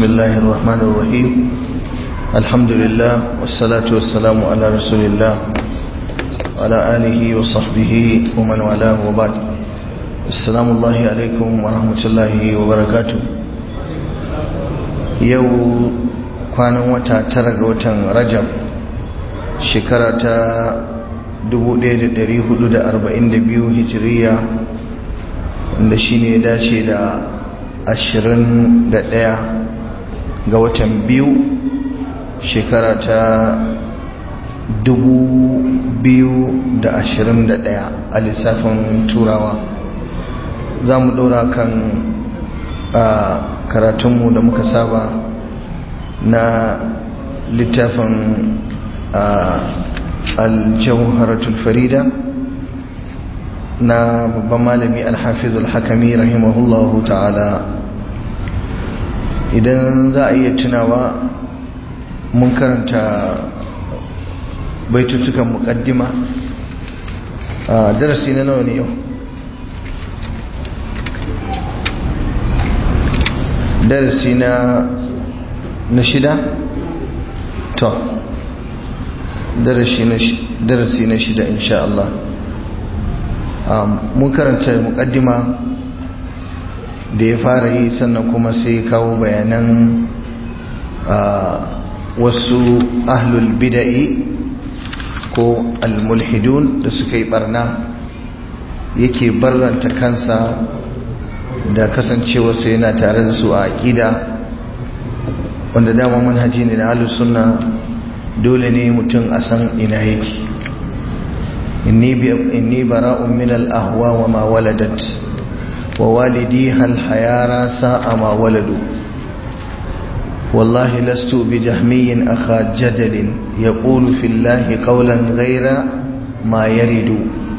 بسم الله الرحمن الرحيم الحمد لله والصلاة والسلام على رسول الله وعلى آله وصحبه ومن والاه وبعد السلام الله عليكم ورحمة الله وبركاته يو kwanan wata tara ga watan Rajab shekara ta 1442 hijiriya wanda shine ya dace da 21 ga watan biyu shekara ta 2021 a lissafin turawa. za mu ɗora kan karatunmu da muka saba na littafin al-jawharatul farida na babban malami al-hafiz al-hakami rahimahullahu ta'ala. idan za a iya tunawa mun karanta baitutukan muqaddima a darasi na nawa ne yau? darasi na shida? to darasi na shida insha Allah. mun karanta muqaddima da ya fara yi, sannan kuma sai kawo bayanan wasu ahlul bida'i ko al-mulhidun da suka yi barna, yake barranta kansa da kasancewarsa yana tare da su a aqida, wanda dama manhaji ne na ahlus sunna. dole ne mutum a san ina yake. inni bara'un min al-ahwa wa ma waladat wa walidiha al-hayara sa'a ma waladu wallahi lastu bi jahmiyyin akha jadalin yaqulu fillahi qawlan ghayra ma yaridu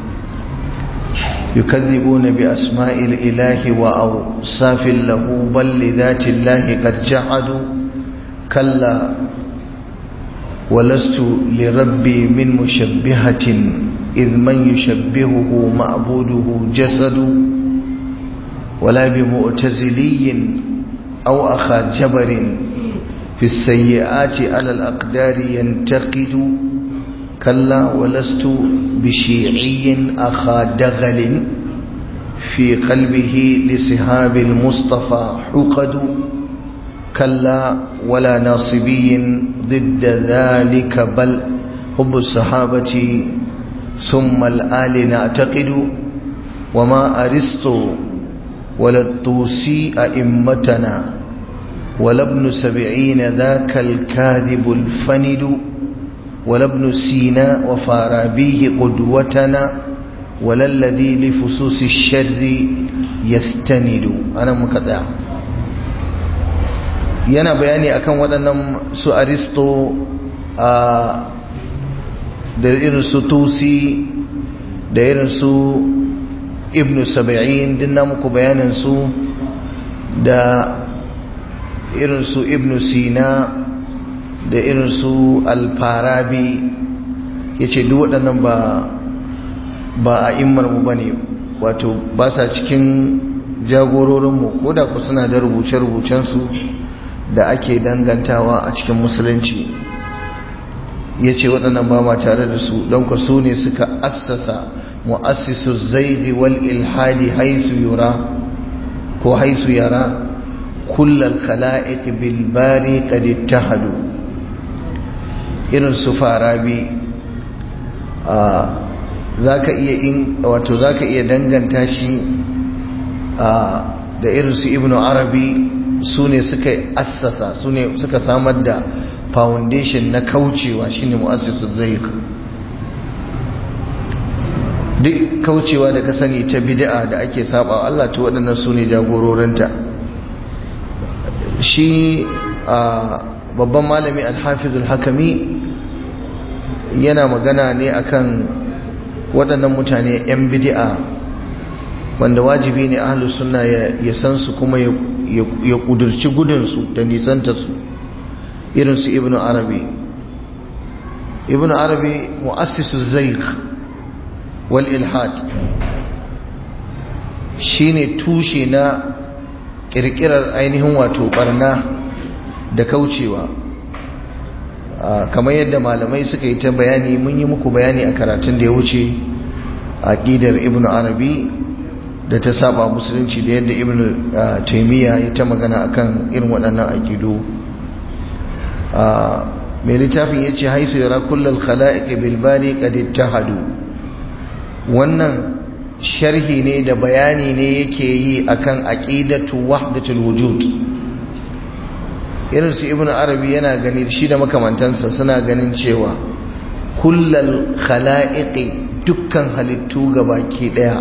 yukadhibuna bi asma'il ilahi wa awsafin lahu bal li dhati allahi qad jahadu kalla ولست لربي من مشبهة إذ من يشبهه معبوده جسد ولا بمؤتزلي أو أخا جبر في السيئات على الأقدار ينتقد كلا ولست بشيعي أخا دغل في قلبه لصهاب المصطفى حقد كلا ولا ناصبي ضد ذلك بل حب الصحابة ثم الآل نعتقد وما أرسطو ولا الطوسي أئمتنا ولا ابن سبعين ذاك الكاذب الفند ولا ابن سينا وفارابيه قدوتنا ولا الذي لفصوص الشر يستند. أنا مكتئ yana bayani akan waɗannan su aristo da irin su tusi da irin su ibn sab'in din na muku bayanin su, da irin su ibn sina da irin su al-farabi. yace duk waɗannan ba a immar mu bane, wato ba sa cikin jagororin mu, koda ku suna da rubuce-rubucen su da ake dangantawa a cikin musulunci. ya ce waɗannan ba ma tare da su, don ku su ne suka assasa mu'assisu zaidi wal ilhadi haisu yura ko haisu yara kullal khala'iq bil bari qad ittahadu. irin su farabi zaka iya danganta shi da irin su ibnu arabi. su ne suka assasa, su ne suka samar da foundation na kaucewa, shine mu'assisu zaik. duk kaucewa da ka sani ta bid'a da ake saba Allah, to waɗannan su ne jagororinta. shi babban malami al-hafiz al-hakami yana magana ne akan waɗannan mutane 'yan bid'a wanda wajibi ne ahlus sunna ya san su kuma ya kudurci gudunsu da nisanta su. irinsu ibn arabi mu'assisu zaik wal ilhad, shine tushe na kirkirar ainihin wato barna da kaucewa kamar yadda malamai suka yi ta bayani. mun yi muku bayani a karatun da ya wuce aqidar ibnu arabi da ta saba musulunci da yadda ibnu taymiya ya ta magana akan irin waɗannan aqidu. mai littafin yace haisu yara kullal khalaiq bil bari qad ittahadu. wannan sharhi ne da bayani ne yake yi akan aqidatu wahdatul wujud. irin su ibnu arabi yana gani shi da makamantansa suna ganin cewa kullal khalaiqi dukkan halittu gabaki daya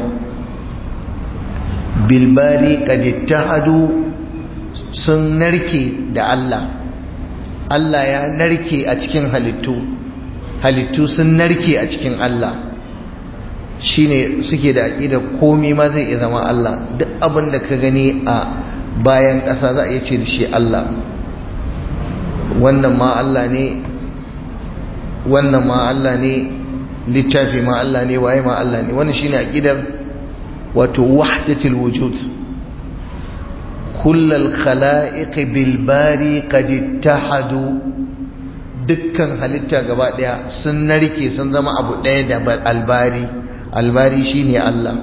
bilbari qad ittahadu sun narke da Allah. Allah ya narke a cikin halittu sun narke a cikin Allah. shine suke da aqida komai ma zai iya zama Allah. duk abin da ka gani a bayan ƙasa za a iya ce da shi Allah. wannan ma Allah ne, wannan ma Allah ne, littafi ma Allah ne, waye ma Allah ne. wannan shine aqidar wato wahdatul wujud. kullal khalaiq bil bari qad ittahadu. dukkan halitta gaba daya sun narke sun zama abu daya da albari. albari shine Allah.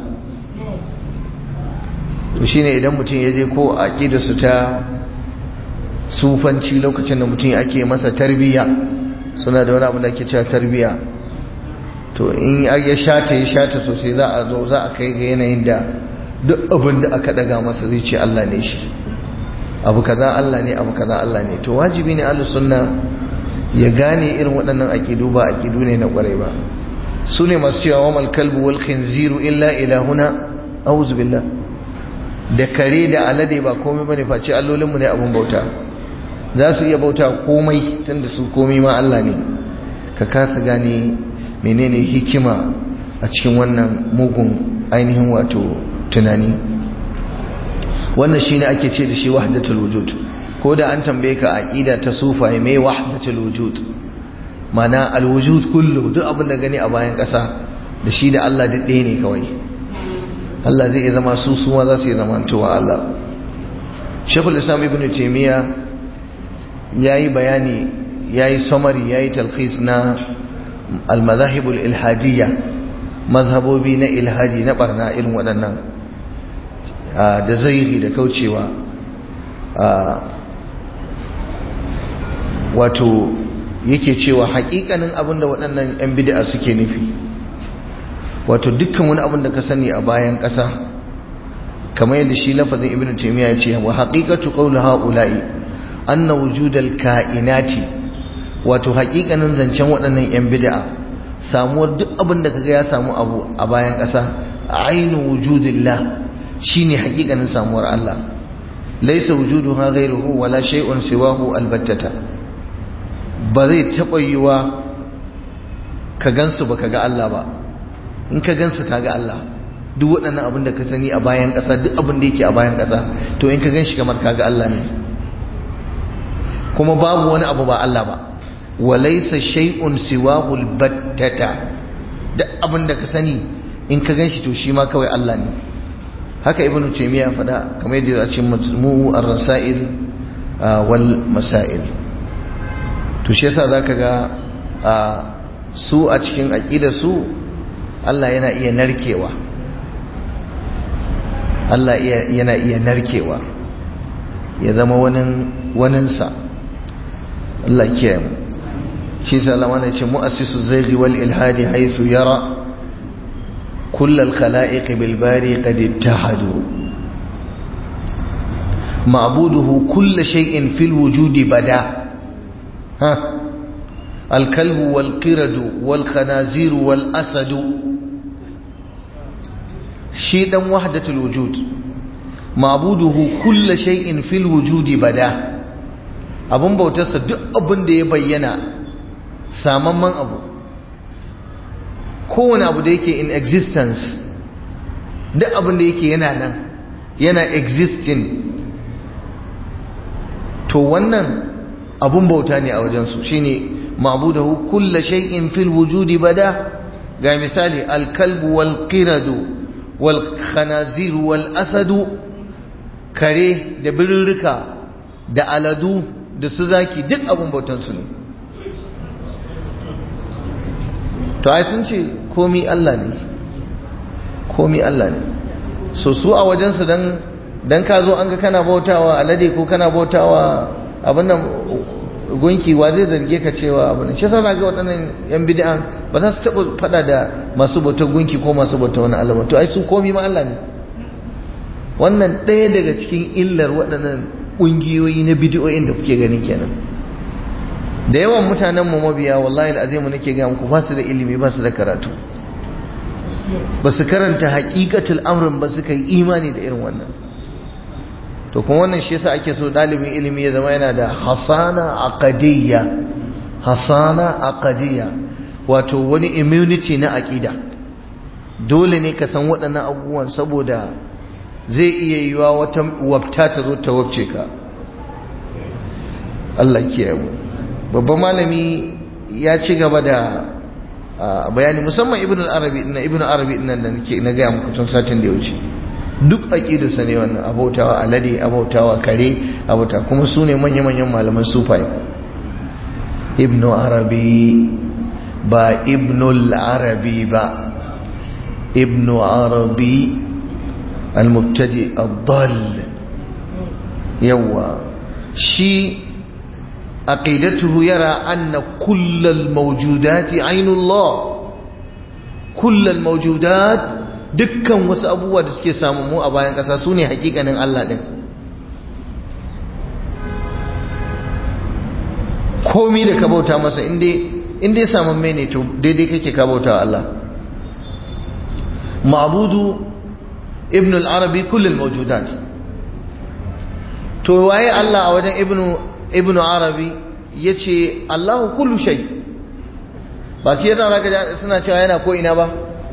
to shine idan mutum ya je ko aqidarsu ta sufanci, lokacin da mutum ake masa tarbiya, suna da wani abu da ake cewa tarbiya, to in ya shata sosai za a kai ga yanayin da duk abin da aka daga masa zai ce Allah ne shi, abu kaza Allah ne, abu kaza Allah ne. to wajibi ne ahlus sunna ya gane irin waɗannan aqidu ba aqidu ne na ƙwarai ba. su ne masu cewa wamal kalbu wal khinziru illa ilahuna a'udhu billah. da kare da alade ba komai bane face allolinmu ne abun bauta. za su iya bauta komai tunda su komai ma Allah ne. ka kasa gane menene hikima a cikin wannan mugun ainihin wato tunani. wannan shine ake ce da shi wahdatul wujud. ko da an tambaye ka aqida ta sufaye mai wahdatul wujud, mana alwujud kullu, duk abin da gani a bayan ƙasa da shi da Allah duk ɗaya ne kawai. Allah zai iya zama su ma za su iya zama tuwa Allah. Shaykhul Islam Ibn Taymiyyah yayi bayani, yayi summary, yayi talkhis na al-madahibul ilhadiyya, mazhabobi na ilhadi na barna irin waɗannan da zairi da kaucewa. wato yake cewa haƙiƙanin abinda waɗannan 'yan bid'a suke nufi, wato dukkan wani abin da ka sani a bayan ƙasa, kamar yadda shi lafazin Ibn Taymiyyah ya ce wa haqiqatu qawli haula'i anna wujudal kainati, wato haƙiƙanin zancen waɗannan 'yan bid'a samuwar duk abin da kaga ya samu abu a bayan ƙasa ainu wujudillah, shine haƙiƙanin samuwar Allah. laysa wujuduha ghayruhu wala shay'un siwahu albattata. ba zai taɓa yiwa ka gansu ba ka ga Allah ba. in ka gansu ka ga Allah. duk waɗannan abin da ka sani a bayan ƙasa, duk abin da yake a bayan ƙasa, to in ka gan shi kamar ka ga Allah ne. kuma babu wani abu ba Allah ba. walaysa shay'un siwahu albattata. duk abin da ka sani in ka gan shi to shi ma kawai Allah ne. haka Ibn Taymiyyah faɗa kamar yadda a cikin Majmu' ar-Rasail wal Masail. to shi yasa zaka ga su a cikin aqidar su Allah yana iya narkewa. Allah yana iya narkewa ya zama waninsa. Allah kiyaye mu. shi yasa Allah mana ce mu'assisu zayghi wal ilhadi haythu yara kull al khalaiq bil bari qad ittahadu ma'buduhu kull shay'in fil wujudi bada. الكلب والقرد والخنازير والأسد. شيء وحدة الوجود معبوده كل شيء في الوجود بدا. abun bautarsa duk abin da ya bayyana samamman abu, kowane abu da yake in existence, duk abin da yake yana nan yana existing, to wannan abun bauta ne a wajensu. shine ma'budahu kullu shay'in fil wujudi bada. ga misali alkalbu wal qiradu wal khanaziru wal asadu, kare da birrika da aladu da su zaki duk abun bautansu ne. to ai sun ce komi Allah ne, komi Allah ne. So su a wajensu dan ka zo an ga kana bautawa alade ko kana bautawa abin nan gunki, wa zai zarge ka cewa abin nan. Shi yasa ga waɗannan yan bid'an ba za su taɓa faɗa da masu bautar gunki ko masu bautar wani Allah ba. To ai su komi ma Allah ne. Wannan ɗaya daga cikin illar waɗannan ƙungiyoyi na bid'o'in da kuke gani kenan. Da yawan mutanen mu mabiya wallahi al'azimu nake ga muku ba su da ilimi, ba su da karatu, ba su karanta haƙiƙatul amrin ba, suka yi imani da irin wannan. To kuma wannan shi yasa ake so ɗalibin ilimi ya zama yana da hasana aqdiyya, hasana aqdiyya, wato wani immunity na aqida. Dole ne ka san waɗannan abubuwan saboda zai iya yiwa wata wabta ta zo ta wabce ka. Allah kiyaye mu. Babban malami ya ci gaba da bayani, musamman ibn al-arabi dinnan da nake na ga muku tun satin da ya wuce. Duk aqidarsa ne wannan, abautawa alade, abautawa kare, abauta kuma su ne manya-manyan malaman sufai. Ibn Arabi ba Ibn al-Arabi ba, Ibn Arabi al-mubtadi ad-dall. yawa shi aqidatuhu yara anna kullal mawjudati ainullah, kullal mawjudat, dukkan wasu abubuwa da suke samu mu a bayan kasa sune hakikanin Allah din. komai da ka bauta masa inda samun mai ne to daidai kake ka bauta Allah. ma'budu ibn al-arabi kullal mawjudat. to waye Allah a wajen ibn arabi yace Allahu kullu shay. ba shi yasa zaka suna cewa yana ko ina ba,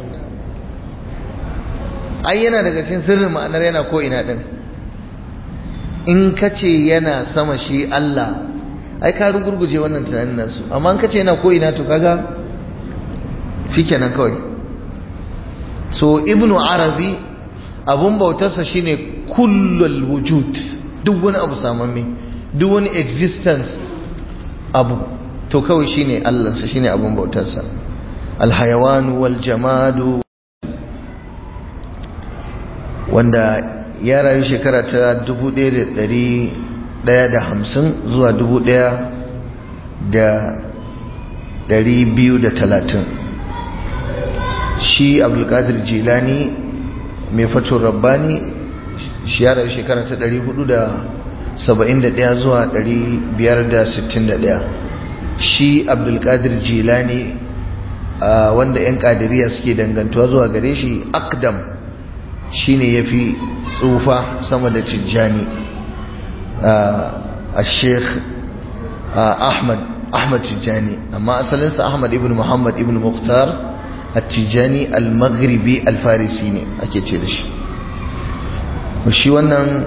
ai yana daga cikin sirrin ma'anar yana ko ina din. in kace yana sama shi Allah, ai ka rugurguje wannan tunanin nasu. amma in kace yana ko ina to kaga shikenan kawai. so ibn arabi abun bautarsa shine kullul wujud, duk wani abu samamme, duk wani existence abu to kawai shine Allah sa, shine abun bautarsa. alhayawanu wal jamadu, wanda ya rayu shekara ta 1150 zuwa 1230. shi abdulkadir jilani mai fatun rabbani shi ya rayu shekara ta 471 zuwa 561. shi abdulkadir jilani wanda 'yan kadiriya suke dangantuwa zuwa gare shi, akdam shine yafi tsufa sama da tijjani. al-sheikh ahmad tijjani, amma asalinsa ahmad ibn muhammad ibn mukhtar at-tijjani al-maghribi al-farisi ne ake ce da shi. shi wannan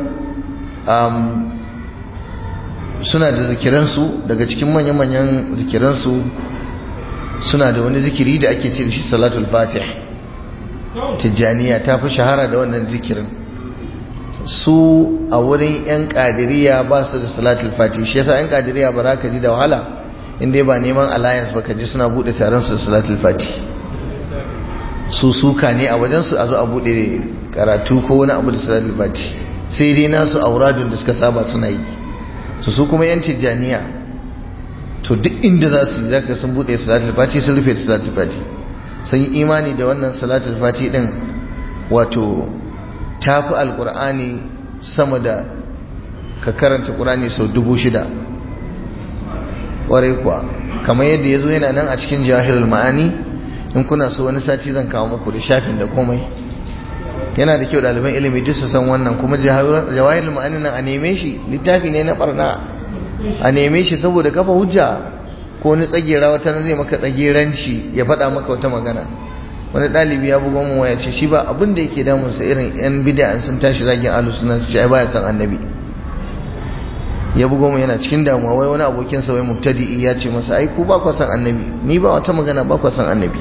suna da zikiransu, daga cikin manyan zikiransu suna da wani zikiri da ake ce da shi salatul fatih. tijjaniya ta fi shahara da wannan zikirin. su a wurin 'yan kadiriya ba su da salatul fatih, shi yasa 'yan kadiriya ba za ka ji da wahala inda ba neman alliance ba ka ji suna bude taron su da salatul fatih. su suka ne a wajensu a zo a bude karatu ko wani abu da salatul fatih, sai dai nasu auradun da suka saba suna yi. su kuma 'yan tijjaniya to duk inda za su yi zaka sun bude salatul fatih, sun rufe da salatul fatih. sun yi imani da wannan salatul fatih din, wato tafi alkur'ani sama da ka karanta qur'ani sau 6,000. warai kuwa, kamar yadda ya zo yana nan a cikin jawahirul ma'ani. in kuna so wani sati zan kawo muku da shafin da komai. yana da kyau ɗaliban ilimi duk su san wannan. kuma jawahirul ma'ani nan a neme shi, littafi ne na barna, a neme shi saboda kafa hujja. ko ni tsagera wata zai maka tsageranci ya faɗa maka wata magana. wani ɗalibi ya bugon mu waya ce shi ba abin da yake damunsa irin yan bid'a sun tashi zagin ahlus sunna su ce ai baya san annabi. ya bugon mu yana cikin damuwa, wai wani abokin sa wai mubtadi'i ya ce masa ai ku ba ku san annabi, ni ba wata magana ba ku san annabi.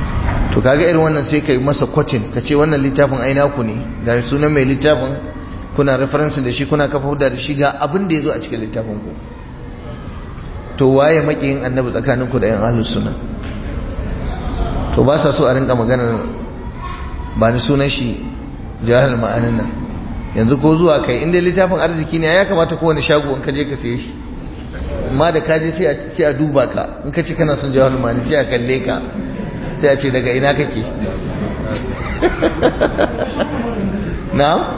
to kaga irin wannan sai kai masa kwatin ka ce wannan littafin ai naku ne, ga sunan mai littafin kuna reference da shi, kuna kafa hujja da shi ga abin da yazo a cikin littafin ku. To waye makiyin annabi tsakanin ku da yan ahlus sunna? To ba sa so a rinka maganar ba ni sunan shi jahil ma'anin nan. Yanzu ko zuwa kai inda littafin arziki ne ya kamata kowane shago in ka je ka saye shi, amma da ka je sai a duba ka, in ka ce kana son jahil ma'anin sai a kalle ka, sai a ce daga ina kake. na?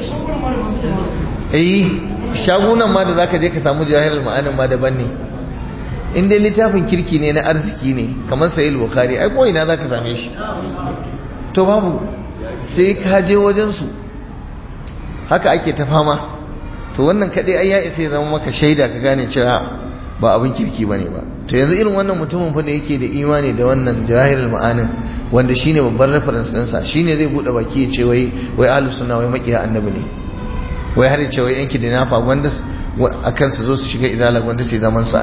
shagunan ma da za ka je ka samu jahil ma'anin ma daban ne. in dai littafin kirki ne na arziki ne kamar sahih bukhari ai ko ina zaka same shi, to babu sai ka je wajen su. haka ake ta fama. to wannan kadai ai ya isa ya zama maka shaida ka gane cewa ba abin kirki bane ba. to yanzu irin wannan mutumin fa da yake da imani da wannan jahilul ma'anin, wanda shine babban reference ɗinsa, shine zai bude baki ya ce wai ahlus sunna wai makiya annabi ne, wai har ya ce wai yanki da nafa wanda akan su zo su shiga izala wanda sai zaman sa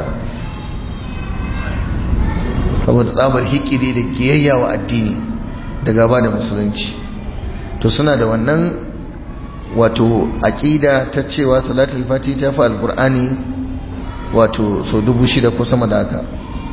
saboda tsabar hikiri da kiyayya wa addini da gaba da musulunci. to suna da wannan wato aqida ta cewa salatul fati ta fi alqur'ani wato so 6,000 ko sama da haka.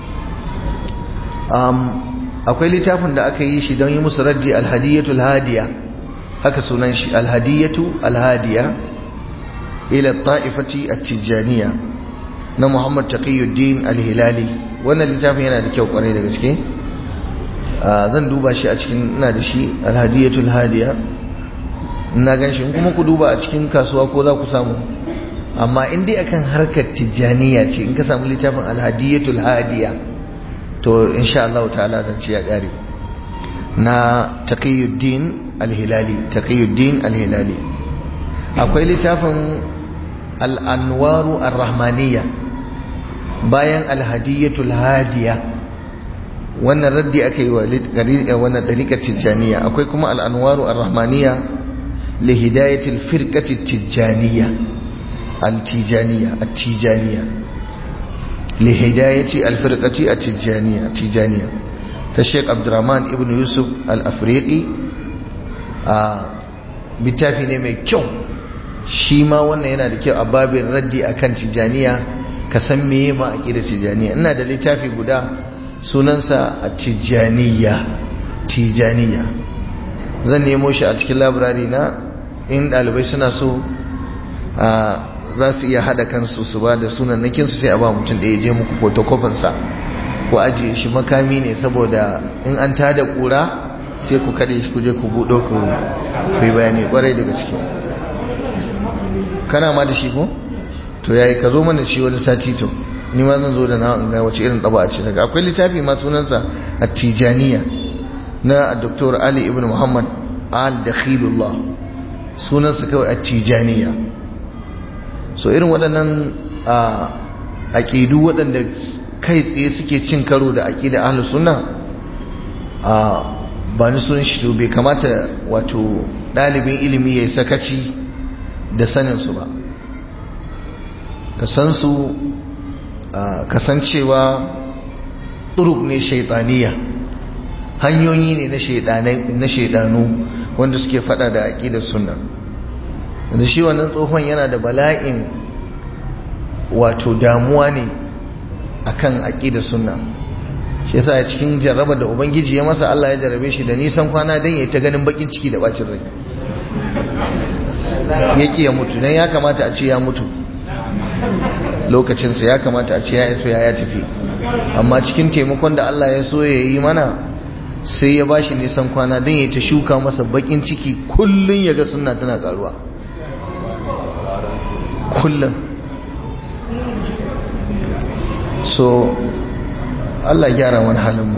akwai littafin da aka yi shi don yi musu raddi, alhadiyatul hadiya, haka sunan shi, alhadiyatu alhadiya ila ta'ifati at-tijaniyya na Muhammad Taqiyuddin al-Hilali. wannan littafin yana da kyau kwarai da gaske, zan duba shi a cikin, ina da shi alhadiyatul hadiya, ina gan shi kuma ku duba a cikin kasuwa ko za ku samu. amma in dai akan harkar tijaniya ce, in ka samu littafin alhadiyatul hadiya to insha Allah ta'ala zan ci ya kare, na Taqiyuddin al-Hilali. Taqiyuddin al-Hilali. akwai littafin al-Anwaru ar-Rahmaniyya bayan al-Hadiyatul Hadiya, wannan raddi aka yi wa wannan dariƙar tijaniya. akwai kuma al-Anwaru ar-Rahmaniyya li hidayatil firqati tijaniya al-Tijaniyya at-Tijaniyya li hidayati al-firqati at-Tijaniyya ta Sheikh Abdurrahman ibn Yusuf al-Afriqi. littafi ne mai kyau shi ma, wannan yana da kyau a babin raddi akan tijaniya, ka san meye ma aqida tijaniya. ina da littafi guda sunansa at-Tijaniyya, Tijaniyya. zan nemo shi a cikin library na, in dalibai suna so za su iya hada kansu su ba da sunannakin su sai a ba mutum da ya je muku photocopy sa ku ajiye shi, makami ne saboda in an tada kura sai ku kade shi, ku je ku budo ku yi bayani kwarai daga ciki. kana ma da shi ko? to yayi ka zo mana shi wani sati, to ni ma zan zo da na ga wace irin taba a ce daga. akwai littafi ma sunansa at-Tijaniyya na Dr. Ali ibn Muhammad al-Dakhilullah, sunansa kawai at-Tijaniyya. so irin waɗannan aƙidu waɗanda kai tsaye suke cin karo da aƙida ahlus sunna, ba ni sunan shi, to bai kamata wato ɗalibin ilimi ya yi sakaci da saninsu ba. ka san su, kasancewa turuk ne shaitaniya, hanyoyi ne na shaidanu wanda suke fada da aqidar sunna. da shi wannan tsohon yana da bala'in wato damuwa ne akan aqidar sunna. shi yasa a cikin jarraba da ubangiji ya masa, Allah ya jarrabe shi da nisan kwana dan yayi ta ganin bakin ciki da bacin rai. yake ya mutu dan ya kamata a ce ya mutu lokacinsa, ya kamata a ce ya iso ya tafi, amma cikin taimakon da Allah ya so ya yi mana sai ya bashi nisan kwana don ya ta shuka masa bakin ciki, kullum ya ga sunna tana karuwa kullum. so Allah gyara wani halinmu.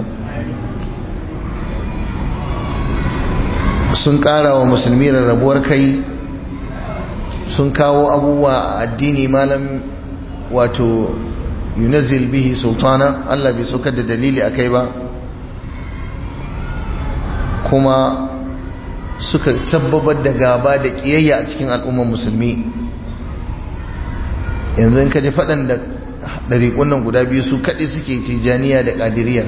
sun kara wa musulmi rarrabuwar kai, sun kawo abubuwa a addini malam wato yunazil bihi sultana, Allah bai saukar da dalili akai ba, kuma suka tabbabar da gaba da kiyayya a cikin al'ummar musulmi. yanzu in kaji faɗan da ɗariƙun nan guda biyu su kaɗai suke, Tijaniya da Qadiriyya,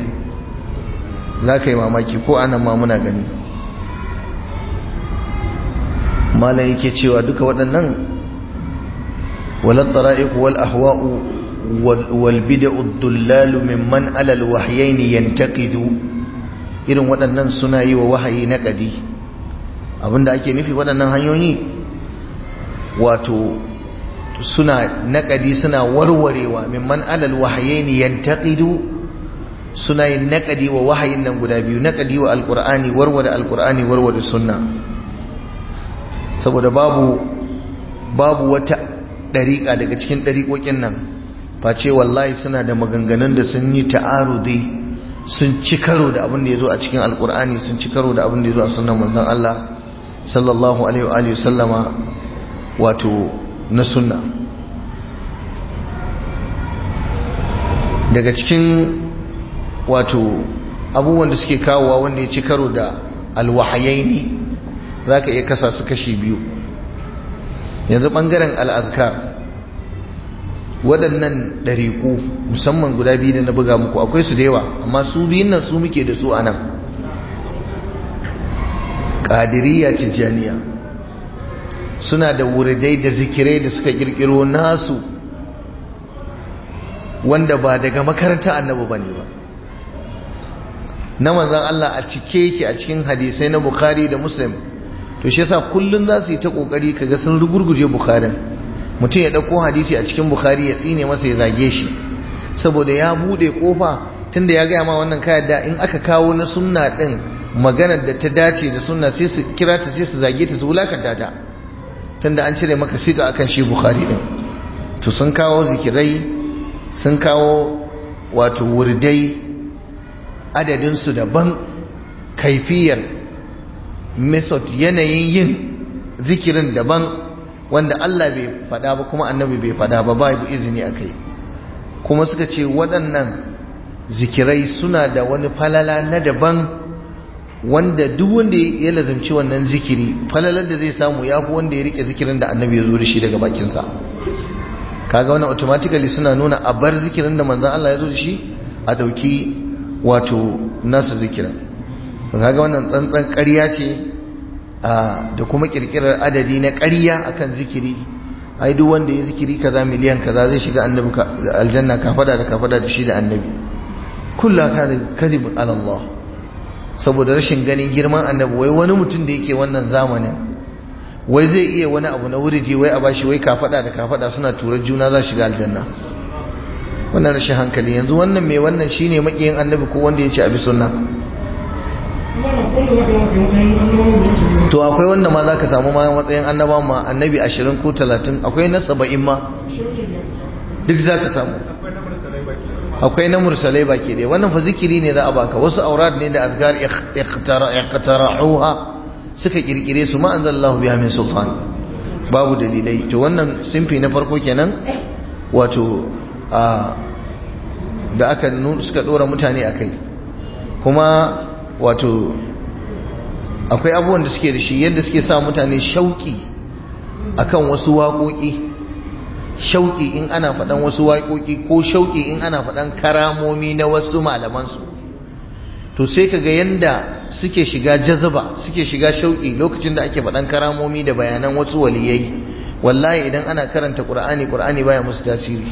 za ka yi mamaki, ko anan ma muna gani. malam yake cewa duka waɗannan walad tara'iq wal ahwa'u wal bid'u dullalu mimman ala al wahyayn yantaqidu, irin waɗannan suna yi wa wahayi naqadi. Abinda ake nufi waɗannan hanyoyi wato suna naqadi, suna warwarewa mimman ala al wahyayn yantaqidu, suna yin naqadi wa wahayin nan guda biyu, naqadi wa alqur'ani, warware alqur'ani, warware sunna. Saboda babu wata dariƙa daga cikin dariƙoƙin nan face wallahi suna da maganganun da sun yi ta'arudi, sun ci karo da abin da yazo a cikin alqur'ani, sun ci karo da abin da yazo a sunnan manzon Allah sallallahu alaihi wa sallama wato na sunna. Daga cikin wato abubuwan da suke kawowa wanda ya ci karo da alwahayaini za ka iya kasa su kashi biyu. Yanzu ɓangaren al'azkar, waɗannan ɗariƙu musamman guda biyu da na buga muku akwai su da yawa, amma su biyun nan su muke da su a nan, ƙadiriya tijjaniya, suna da wuridai da zikirai da suka ƙirƙiro nasu wanda ba daga makaranta annabi ba ne ba, na manzan Allah a cike yake a cikin hadisai na Bukhari da Muslim. To shi yasa kullun za su yi ta kokari kaga sun rugurguje Bukharin. Mutum ya dauko hadisi a cikin Bukhari ya tsine masa ya zage shi saboda ya bude kofa, tunda ya gaya ma wannan kayan da in aka kawo na sunna din maganar da ta dace da sunna sai su kira ta, sai su zage ta, su wulakanta ta, tunda an cire maka siga akan shi Bukhari din. To sun kawo zikirai, sun kawo wato wurdai, adadinsu daban, kaifiyar method, yanayin yin zikirin daban, wanda Allah bai fada ba kuma annabi bai fada ba, babu izini akai. Kuma suka ce waɗannan zikirai suna da wani falala na daban, wanda duk wanda ya lazimci wannan zikiri falalar da zai samu yafi wanda ya rike zikirin da annabi ya zo da shi daga bakinsa. Kaga wannan automatically suna nuna a bar zikirin da manzon Allah ya zo da shi, a dauki wato nasu zikirin. Kaga wannan tsantsan ƙarya ce da kuma kirkirar adadi na ƙarya akan zikiri. Ai duk wanda ya zikiri kaza miliyan kaza zai shiga annabi aljanna kafada da kafada da shi da annabi. Kullu kadhib ala Allah. Saboda rashin ganin girman annabi, wai wani mutum da yake wannan zamanin wai zai iya wani abu na wuridi wai a bashi wai kafada da kafada suna turar juna za shiga aljanna. Wannan rashin hankali. Yanzu wannan mai wannan shine makiyin annabi ko wanda ya ce abi sunna? To akwai wanda ma zaka samu ma matsayin annaba ma annabi 20 ko 30, akwai na 70 ma duk zaka samu. Akwai na mursalai baki dai. Wannan fa zikiri ne za a baka, wasu aurad ne da azkar iqtara'uha suka kirkire su, ma anzalallahu biha min sultan, babu dalilai. To wannan simfi na farko kenan wato da aka suka dora mutane akai. Kuma wato akwai abubuwan da suke da shi, yadda suke sa mutane shauki akan wasu waƙoƙi, shauki in ana faɗan wasu waƙoƙi ko shauki in ana faɗan karamomi na wasu malamansu. To sai kaga yanda suke shiga jazaba, suke shiga shauki lokacin da ake faɗan karamomi da bayanan wasu waliyai. Wallahi idan ana karanta Qur'ani baya musu tasiri.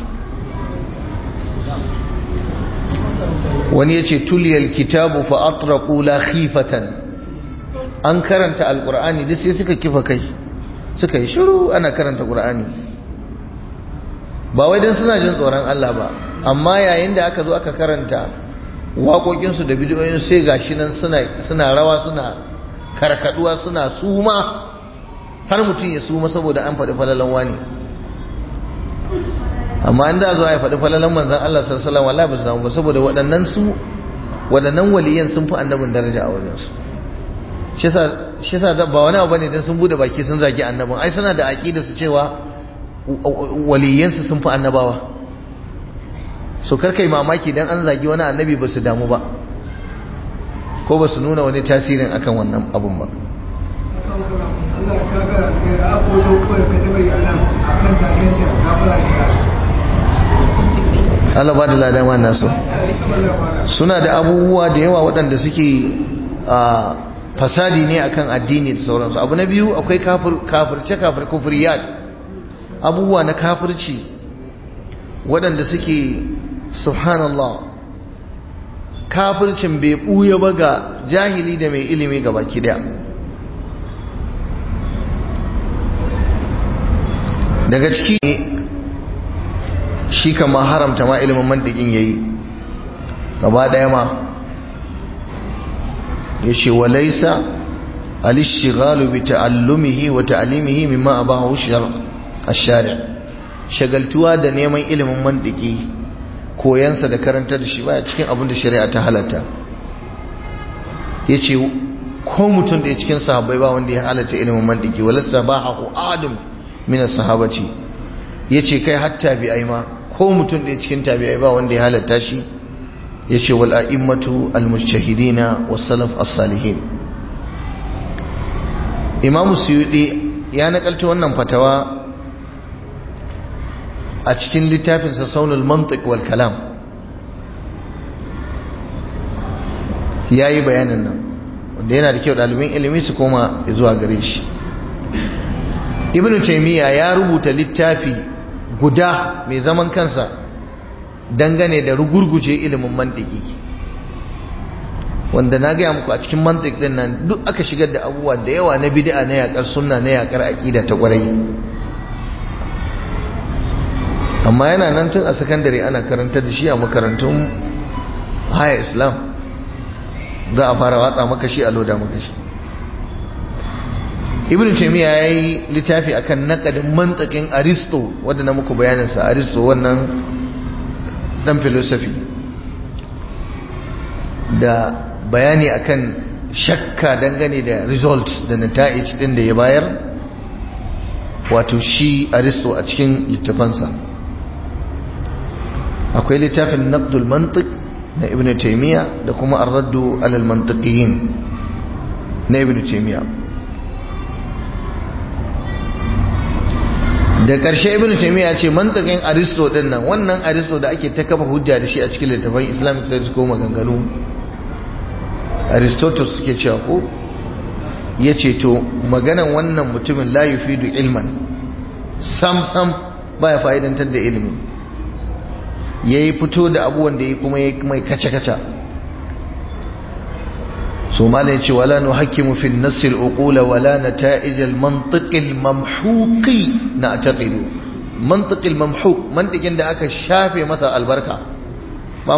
Wani yace tuliyal kitabu fa atraqu la khifatan, an karanta alqur'ani duk sai suka kifa kai, suka yi shiru ana karanta Qur'ani. Ba wai dan suna jin tsoron Allah ba, amma yayin da aka zo aka karanta waƙoƙinsu da bidiyoyin sai gashi nan suna rawa, suna karkaduwa, suna suma, har mutum ya suma saboda an faɗi falalan wani. Amma an da zo a faɗi falalan manzan Allah sallallahu alaihi wasallam wallahi ba su samu ba, saboda waɗannan waliyan sun fi annabin daraja a wajensu. Shi yasa ba wani abu bane dan sun bude baki sun zagi annabin. Ai suna da aqida su cewa waliyansu sun fi annabawa. So karkai mamaki dan an zagi wani annabi ba su damu ba, ko ba su nuna wani tasirin akan wannan abun ba. Allah ba da ladan wannan su. Suna da abubuwa da yawa waɗanda suke fasadi ne akan addini da sauransu. Abu na biyu akwai kufriyat, abubuwa na kafirci waɗanda suke subhanallah kafircin bai ɓuya ba ga jahili da mai ilimi ga baki daya. daga ciki shi kama haramta ma ilimin mantikin yayi gaba daya ma yace walaysa al-ishghalu bi ta'allumihi wa ta'limihi mimma abahu ash-shari' shagaltuwa da neman ilimin mantiki koyansa da karantar da shi baya cikin abin da shari'a ta halatta. yace ko mutum da cikin sahabbai ba wanda ya halatta ilimin mantiki walasa bahu adam min as-sahabati. yace kai hatta bi'ai ma ko mutum da cikin tabi'ai ba wanda ya halatta shi. yace wal a'immatu al-mujtahidina was-salaf as-salihin. Imam Suyuti ya nakalta wannan fatawa a cikin littafin sa Saunul Mantiq wal Kalam, yayi bayanin nan wanda yana da kyau ɗalibin ilimi su koma zuwa gare shi. Ibn Taymiyyah ya rubuta littafi guda mai zaman kansa dangane da rugurguje ilimin mantiki, wanda na gaya muku a cikin mantik din nan duk aka shigar da abubuwa da yawa na bid'a, na yakar sunna, na yakar aqida ta kwarai. amma yana nan tun a sakandare ana karanta da shi a makarantun haya Islam, za a fara watsa maka shi a loda maka shi. Ibn Taymiyyah yayi littafi akan naqadin mantiqin Aristo wanda na muku bayanin sa. Aristo wannan dan philosophy da bayani akan shakka dangane da results da nata'ij din da ya bayar, wato shi Aristo a cikin littafansa. akwai littafin Naqdul Mantiq na Ibn Taymiyyah da kuma Ar-Raddu 'ala al-Mantiqiyyin na Ibn Taymiyyah. da ƙarshe Ibn Taymiyyah ce mantiqin Aristo din nan, wannan Aristo da ake ta kafa hujja da shi a cikin littafin Islamic studies ko maganganu, Aristotle suke cewa ko yace to maganan wannan mutumin la yufidu ilman, sam baya fa'idantar da ilimi. yayi fito da abubuwan da yayi kuma yayi mai kace so malai ce wala nuhakkimu fi an-nass al-uqula wala nata'ij al-mantiq al-mamhuqi na'taqidu. mantiq al-mamhuq, mantiqin da aka shafe masa albarka, ba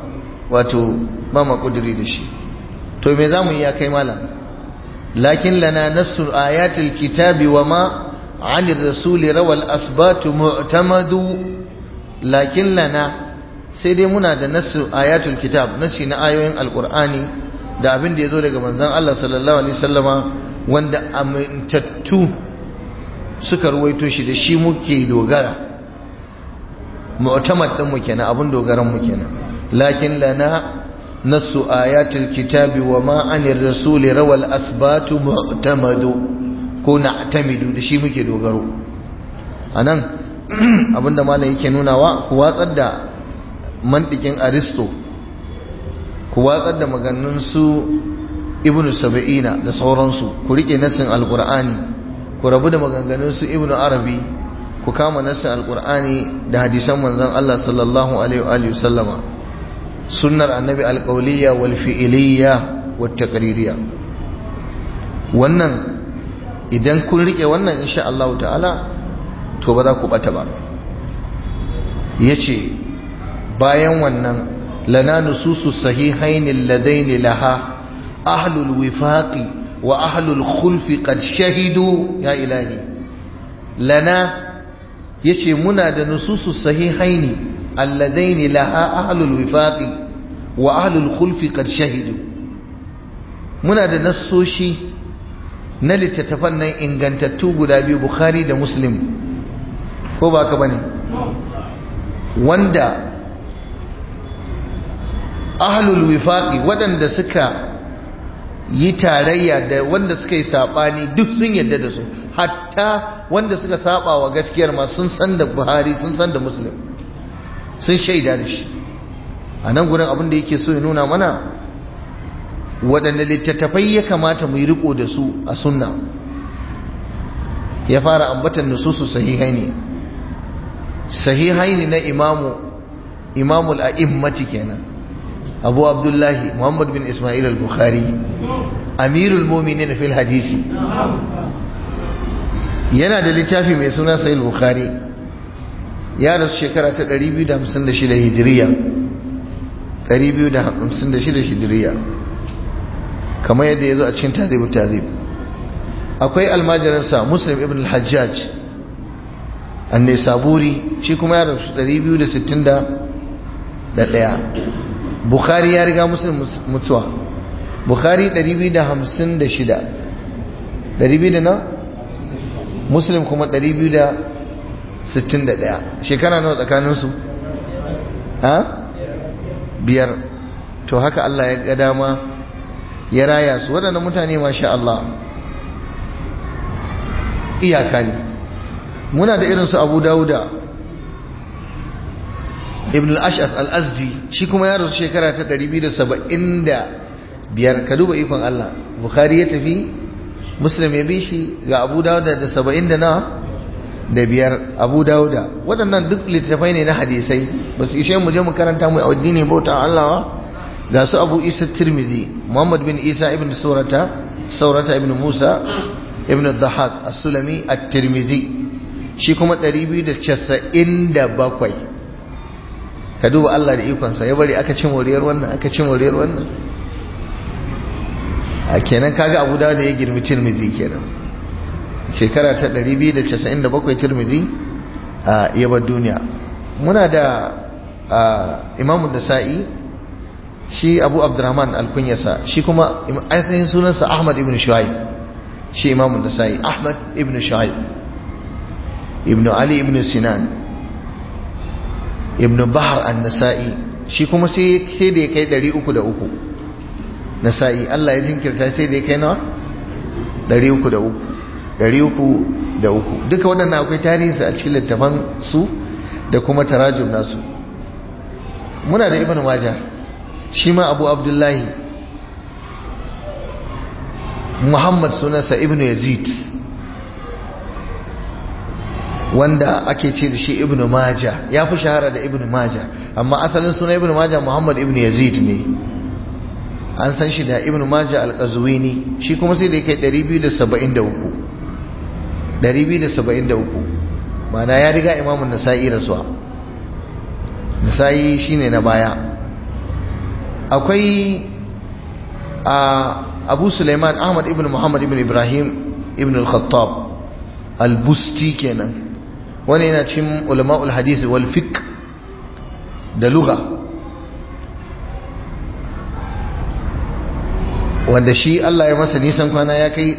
ma kudiri da shi. to me zamu yi ya kai malam? lakin lana nassu ayatil kitabi wa ma 'ani ar-rasul rawal asbatu mu'tamadu. lakin lana, sai dai muna da nassu ayatul kitab, nassi na ayoyin alqur'ani da abin da yazo daga manzon Allah sallallahu alaihi wasallama wanda amintattu suka ruwaito shi, da shi muke dogara, mu'tamad din mu kenan, abin dogaran mu kenan. lakin lana nassu ayatul kitabi wa ma 'anir rasul rawal asbatu mu'tamadu, ko na'tamidu, da shi muke dogaro. anan abinda malam yake nunawa, ku watsar da mantikin Aristo, ku watsar da maganganun su Ibn Sab'ina da sauransu, ku rike nassin alqur'ani, ku rabu da maganganun su Ibn Arabi, ku kama nassin alqur'ani da hadisan manzon Allah sallallahu alaihi wa sallama, sunnar annabi alqawliya wal fi'liya wat taqririyya. wannan idan kun rike wannan insha Allah ta'ala to ba za ku bata ba. yace bayan wannan lana nususu sahihain alladaini laha ahlul wifaqi wa ahlul khulfi qad shahidu. ya ilahi, lana yace muna da nususu sahihain alladaini laha ahlul wifaqi wa ahlul khulfi qad shahidu. muna da nassoshi na littattafan nan ingantattu guda biyu, Bukhari da Muslim, ko ba ka bane, wanda ahlul wifaqi waɗanda suka yi tarayya da wanda suka yi sabani duk sun yadda da su, hatta wanda suka saba wa gaskiyar ma sun san da Buhari, sun san da Muslim, sun shaida da shi. a nan gurin abin da yake so ya nuna mana waɗanne littattafai ya kamata mu yi riko da su a sunna. Ya fara ambatan nususu sahihaini na imamul a'immati kenan, Abu Abdullahi Muhammad bin Ismail al-Bukhari, amirul mu'minin fil hadisi. Yana da littafi mai suna Sahih Bukhari, ya rasu shekara ta 256 hijiriya, 256 hijiriya, kamar yadda ya zo a cikin Tahzibut Tahzib. Akwai almajiransa Muslim ibn al-Hajjaj an-Nisaburi, shi kuma ya rasu 261. Bukhari ya riga Muslim mutuwa. Bukhari 256, 200 na Muslim kuma 261. Shekara nawa tsakaninsu? Biyar. To haka Allah ya ga dama ya raya su. Waɗannan mutane masha Allah iyaka ne. Muna da irinsu Abu Dawuda Ibn al-Ash'ath al-Azdi, shi kuma ya rasu shekara ta 275. Ka duba ikon Allah, Bukhari ya tafi, Muslim ya bi shi, ga Abu Dawuda da 75 Abu Dawuda. Waɗannan duk littattafai ne na hadisai, ba su ishe mu je mu karanta mu addini bauta Allah. Ga su Abu Isa Tirmidhi, Muhammad bin Isa ibn Saurata ibn Musa ibn al-Dhahhak as-Sulami at-Tirmidhi, shi kuma 297. Ka duba Allah da ikonsa, ya bari aka ci moriyar wannan, aka ci moriyar wannan. A kenan kaga Abu Dawud ya girmi Tirmidhi kenan. Shekara ta 297 Tirmidhi ya bar duniya. Muna da Imam Nasa'i, shi Abu Abdurrahman al-Kunyasa, shi kuma ainihin sunansa Ahmad ibn Shu'aib. Shi Imam Nasa'i Ahmad ibn Shu'aib ibn Ali ibn Sinan ibn Bahr an-Nasa'i, shi kuma sai da ya kai 303. Nasa'i Allah ya jinkirta sai da ya kai nawa? 303. Duka waɗannan akwai tarihinsu a cikin littafan su da kuma tarajum nasu. Muna da Ibn Majah, shi ma Abu Abdullahi Muhammad sunansa Ibn Yazid, wanda ake ce da shi Ibn Majah, ya fi shahara da Ibn Majah, amma asalin suna Ibn Majah Muhammad Ibn Yazid ne. An san shi da Ibn Majah al-Qazwini, shi kuma sai da kai 273. Ma'ana ya riga Imam Nasa'i rasuwa. Nasa'i shine na baya. Akwai Abu Sulaiman Ahmad ibn Muhammad ibn Ibrahim ibn al-Khattab al-Busti kenan. Wani yana cikin ulama'ul hadith wal fiqh da lugha, wanda shi Allah ya masa nisan kwana ya kai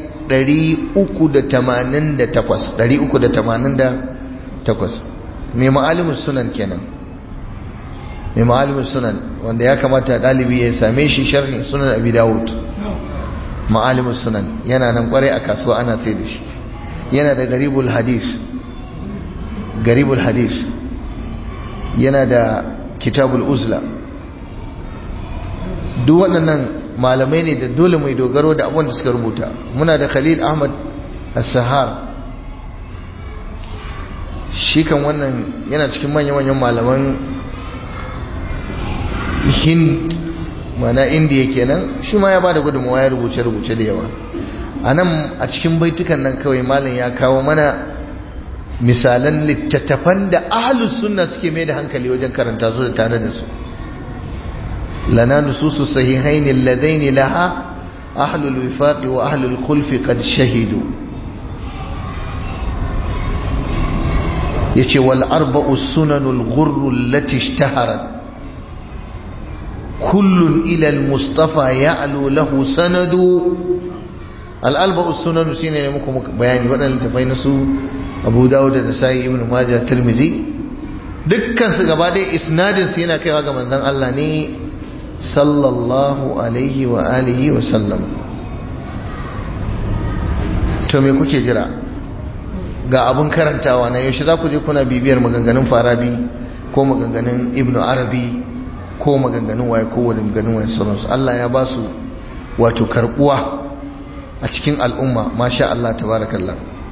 388. Mai ma'alimus sunan kenan, mai ma'alimus sunan, wanda ya kamata dalibi ya same shi sharhi sunan Abi Dawud. Ma'alimus sunan yana nan kwarai a kasuwa, ana sai da shi. Yana da garibul hadis, yana da kitabul uzla. Duk waɗannan malamai ne da dole mai dogaro da abubuwan da suka rubuta. Muna da Khalil Ahmad as-Sahar, shi kan wannan yana cikin manyan malaman Hind, mana Indiya kenan. Shi ma ya bada gudunmawa, ya rubuce da yawa. A nan a cikin baitukan nan kawai malam ya kawo mana misalan littattafan da ahlus sunna suke mai da hankali wajen karanta su da tare da su. لنا نصوص الصحيحين اللذين لها أهل الوفاق وأهل الخلف قد شهدوا. يشي والأربع السنن الغر التي اشتهرت كل إلى المصطفى يعلو له سند. الأربع السنن سيني لمكم بياني وانا لتفاين سو أبو داود النسائي ابن ماجه الترمذي دكان سقبادي إسناد سينا كيوا كمان زن الله ني sallallahu alaihi wa alihi wa sallam. To me kuke jira? Ga abun karantawa na yaushe za ku je kuna bibiyar maganganun Farabi ko maganganun Ibn Arabi ko maganganun waye ko maganganun waye sauransu. Allah ya ba su wato karbuwa a cikin al'umma, masha Allah tabarakallah.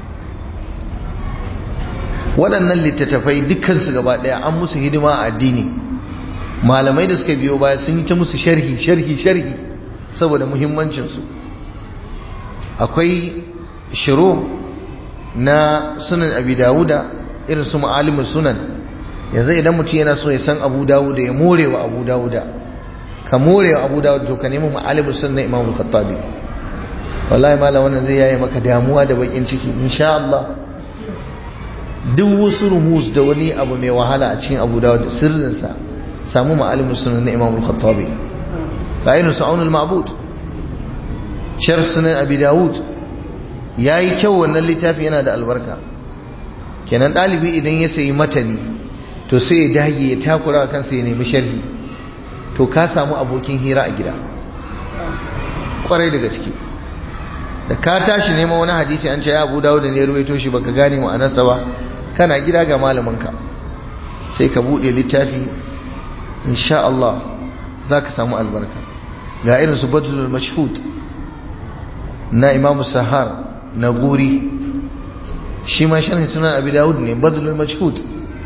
waɗannan littattafai dukkansu gaba ɗaya an musu hidima a addini. Malamai da suka biyo baya sun yi ta musu sharhi saboda muhimmancinsu. Akwai shiru na sunan abi dawuda irin su ma'alimin sunan. Yanzu idan mutum yana so ya san abu dawuda, ya more wa abu dawuda, ka more wa abu dawuda, to ka nemi ma'alimin sunan na imam al-khattabi. Wallahi malam wannan zai yaye maka damuwa da bakin ciki insha Allah. Duk wasu rumus da wani abu mai wahala a cikin abu dawuda, sirrinsa samu ma'alimin sunan na imam al-khattabi. ra'ayin sa'un al-ma'bud, sharh sunan abi dawud, yayi kyau wannan littafi, yana da albarka. Kenan dalibi idan ya sayi matani to sai ya dage ya takura kansa ya nemi sharhi, to ka samu abokin hira a gida kwarai da gaske. Da ka tashi neman wani hadisi an ce ya Abu Dawud ne ruwaito shi, baka gane ma'anarsa ba, kana gida ga malaminka, sai ka bude littafi, insha Allah zaka samu albarka. Ga irin su Badrul Mashhud na Imam Sahar na Guri, shi ma sharhin sunan Abi Dawud ne, Badrul Mashhud.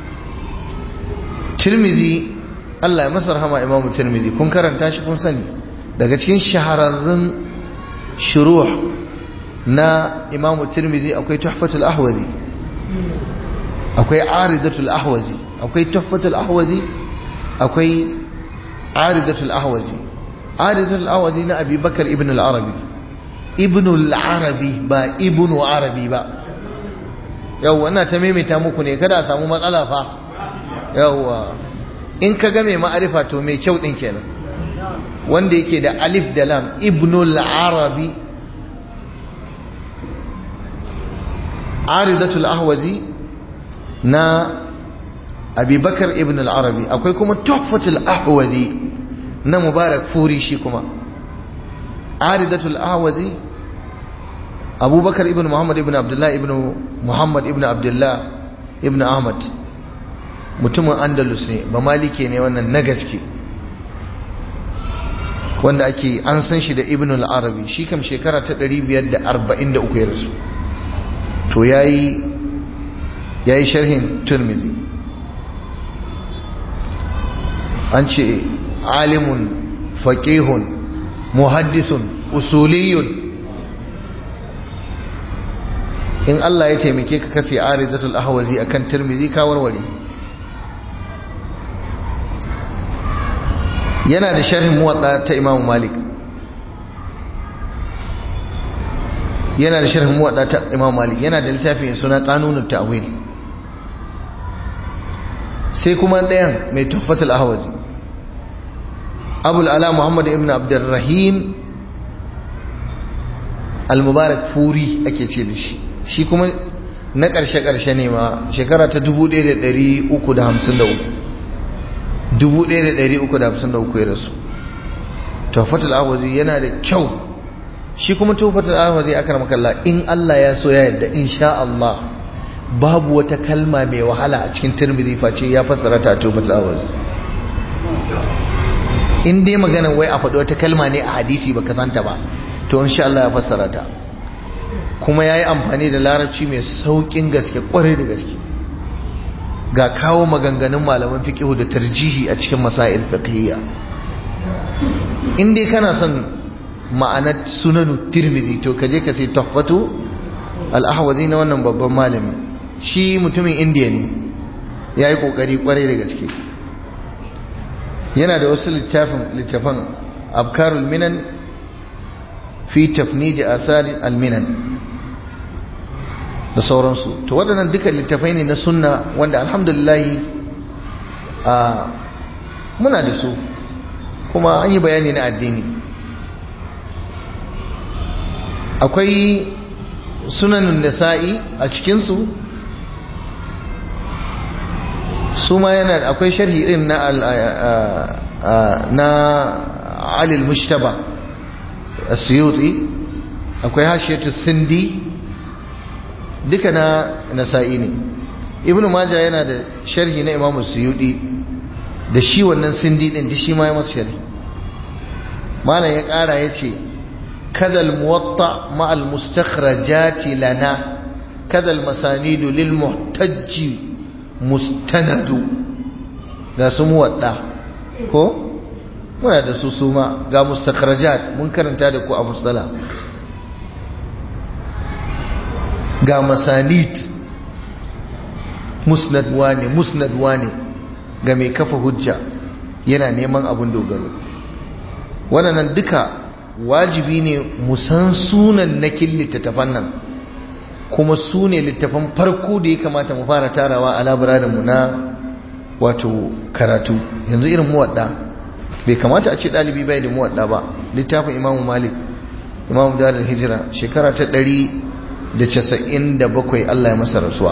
Tirmidhi, Allah ya masa rahama, Imam Tirmidhi kun karanta shi kun sani, daga cikin shahararrun shuruh na Imam Tirmidhi akwai Tuhfatul Ahwazi, akwai Aridatul Ahwazi, akwai Tuhfatul Ahwazi, akwai Aridatul Ahwazi. Aridatul Ahwazi na Abi Bakar ibn al-Arabi, ibn al-Arabi ba ibn Arabi ba. Yawwa ina ta maimaita muku ne kada a samu matsala fa. Yawwa in ka ga mai ma'arifa to mai kyau din kenan, wanda yake da alif da lam, ibn al-Arabi. Aridatul Ahwazi na Abi Bakar ibn al-Arabi. Akwai kuma Tuhfatul Ahwazi na Mubarak Furi, shi kuma Aridatul Ahwazi Abu Bakar ibn Muhammad ibn Abdullah ibn Muhammad ibn Abdullah ibn Ahmad, mutumin Andalus ne, ba malike ne wannan na gaske, wanda ake an san shi da ibn al-Arabi. Shi kam shekara ta 543 ya rasu. To yayi sharhin Tirmidhi. An ce alimun faqihun muhaddisun usuliyun. In Allah ya taimake ka kasi Aridatul Ahwazi akan Tirmidhi ka warware. Yana da sharhin Muwatta ta Imam Malik, yana da sharhin Muwatta ta Imam Malik, yana da littafin suna Qanunut Ta'wil. Sai kuma ɗayan mai Tuhfatul Ahwazi, Abul Ala Muhammad ibn Abdurrahim Al-Mubarak Furi ake ce da shi. Shi kuma na ƙarshe ne ma, shekara ta 1353 ya rasu. Tuhfatul Ahwazi yana da kyau. Shi kuma Tuhfatul Ahwazi akramakallah, in Allah ya so ya yarda insha Allah babu wata kalma mai wahala a cikin Tirmidhi face ya fassara ta Tuhfatul Ahwazi. In dai magana wai a faɗi wata kalma ne a hadisi baka santa ba, to insha Allah ya fassara ta. Kuma yayi amfani da larabci mai saukin gaske, kwarai da gaske. Ga kawo maganganun malaman fiqh da tarjihi a cikin masail fiqhiyya. In dai kana son ma'anar sunanu Tirmidhi to kaje ka sai Tuhfatu al-Ahwazi na wannan babban malami. Shi mutumin Indiya ne, yayi kokari kwarai da gaske. Yana da wasu littafan Abkarul Minan fi tafnid athari al-minan da sauransu. To waɗannan duka littafai ne na sunna wanda alhamdulillah muna da su, kuma an yi bayani na addini. Akwai sunanun Nasa'i a cikinsu, su ma yana akwai sharhi irin na Ali al-Mushtaba as-Suyuti, akwai hashiyatu Sindi, duka na Nasa'i ne. Ibn Majah yana da sharhi na Imam Suyuti da shi wannan Sindi din, da shi ma ya masa sharhi. Malam ya kara yace كذا الموطأ مع المستخرجات لنا كذا المسانيد للمحتج مستند ga su muwadda ko muna da su suma ga mustakhrajat mun karanta da ku a musala ga masanid musnad wane ga mai kafa hujja yana neman abun dogaro wannan duka wajibi ne mu san sunan nakin littattafan nan kuma su ne littafan farko da ya kamata mu fara tarawa a labirarinmu na wato karatu yanzu irin muwadda bai kamata a ce ɗalibi bai da muwadda ba littafin imamu malik imamu darul hijira shekara ta 197 Allah ya masa rasuwa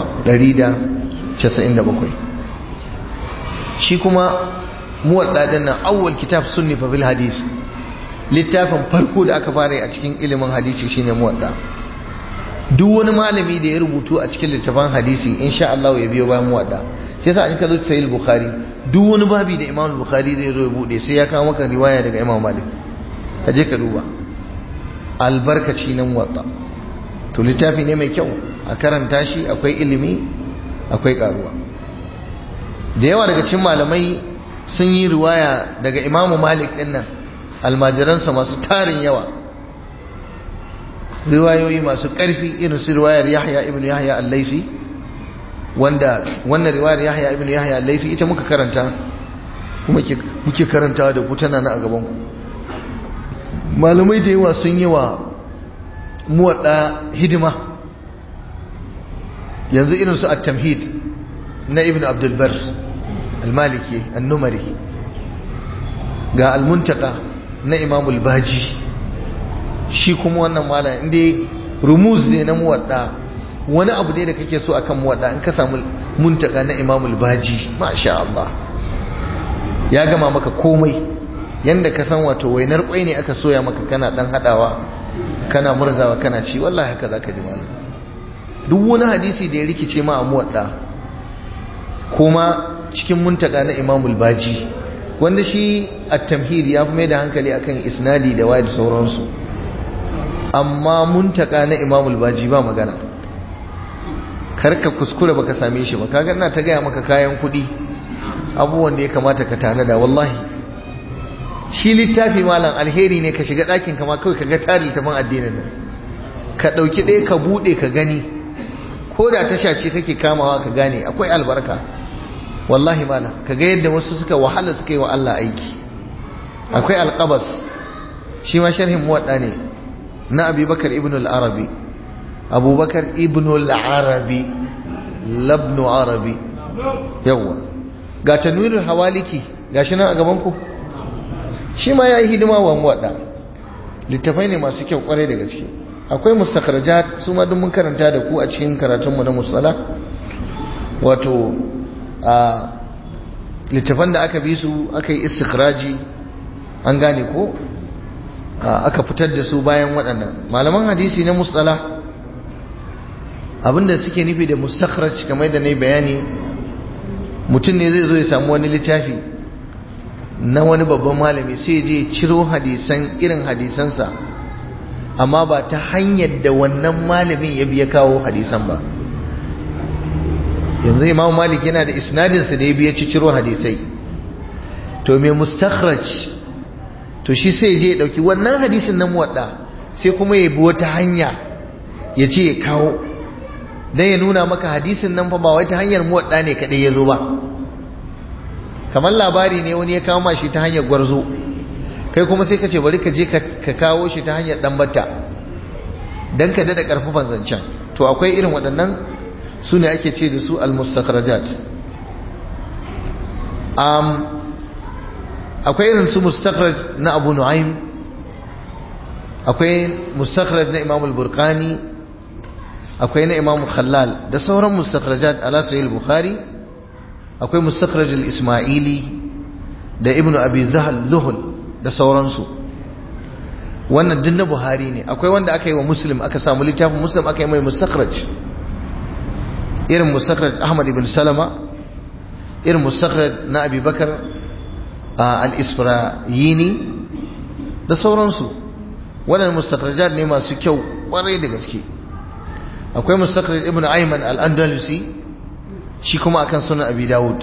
197 shi kuma muwadda din nan awwal kitab sunni fa bil hadith littafin farko da aka fara a cikin ilimin hadisi shine muwadda duk wani malami da ya rubutu a cikin littafin hadisi insha Allah ya biyo bayan muwadda shi yasa in ka zo sahih bukhari duk wani babi da imam bukhari zai zo ya bude sai ya kawo maka riwaya daga imam malik kaje ka duba albarkaci nan muwadda to littafi ne mai kyau a karanta shi akwai ilimi akwai karuwa da yawa daga cikin malamai sun yi riwaya daga imam malik din nan almajiransa masu tarin yawa riwayoyi masu ƙarfi irin su riwayar Yahya ibn Yahya al-Laythi wanda wannan riwayar Yahya ibn Yahya al-Laythi ita muka karanta kuma muke karantawa da ku tana na a gaban ku malamai da yawa sun yi wa muwadda hidima yanzu irin su at-Tamhid na Ibn Abdul Barr al-Maliki an-Numari ga al-Muntaka na Imam al-Baji shi kuma wannan malam inda rumuz ne na muwadda wani abu ne da kake so akan muwadda in ka samu muntaka na Imam al-Baji masha Allah ya gama maka komai yanda ka san wato wainar kwai ne aka soya maka kana dan hadawa kana murzawa kana ci wallahi haka zaka ji malam duk wani hadisi da ya rikice ma a muwadda kuma cikin muntaka na Imam al-Baji wanda shi at-tamhid ya fi mai da hankali akan isnadi da wayar sauransu amma muntaka na Imam al-Baji ba magana karka kuskure baka same shi ba kaga ina ta gaya maka kayan kudi abubuwan da ya kamata ka tanada wallahi shi littafi malam alheri ne ka shiga ɗakin kama kawai ka ga tarin littafin addinin nan ka ɗauki ɗaya ka buɗe ka gani ko da tasha ce kake kamawa ka gane akwai albarka wallahi malam ka ga yadda wasu suka wahala suka yi wa Allah aiki akwai alqabas shi ma sharhin muwadda ne na abubakar ibn al-arabi abubakar ibn al-arabi labnu arabi yawa ga tanwirul hawaliki gashi nan a gaban ku shi ma yayi hidima wa muwadda littafai ne masu kyau kwarai da gaske akwai mustakhrajat su ma duk mun karanta da ku a cikin karatun mu na musalla wato a littafan da aka bi su aka yi istikhraji an gane ko aka fitar da su bayan waɗannan malaman hadisi na musalla abinda suke nufi da mustakhraj kamar da na yi bayani mutum ne zai zo ya samu wani littafi na wani babban malami sai je ciro hadisan irin hadisansa amma ba ta hanyar da wannan malamin ya biya kawo hadisan ba yanzu Imam Malik yana da isnadinsa da ya biya ciro hadisai to mai mustakhraj to shi sai je ya dauki wannan hadisin na muwadda sai kuma ya bi wata hanya ya ce ya kawo dan ya nuna maka hadisin nan fa ba wai ta hanyar muwadda ne kadai ya zo ba kamar labari ne wani ya kawo ma shi ta hanyar gwarzo kai kuma sai ka ce bari ka je ka kawo shi ta hanyar dan batta dan ka dada karfafan zancen to akwai irin waɗannan su ne ake ce da su al-mustakhrajat akwai irin su mustakhraj na Abu Nu'aym akwai mustakhraj na Imam al-Burqani akwai na Imam Khallal da sauran mustakhrajat ala sahih al-Bukhari akwai mustakhraj al-Ismaili da Ibn Abi Zuhl da sauransu wannan din na Buhari ne akwai wanda aka yi wa Muslim aka samu littafin Muslim aka yi mai mustakhraj irin mustakhraj Ahmad ibn Salama irin mustakhraj na Abi Bakar al-Isfirayini da sauransu wannan mustakhrajat ne masu kyau kwarai da gaske. akwai mustakhraj ibn ayman al-andalusi shi kuma akan sunan abi dawud.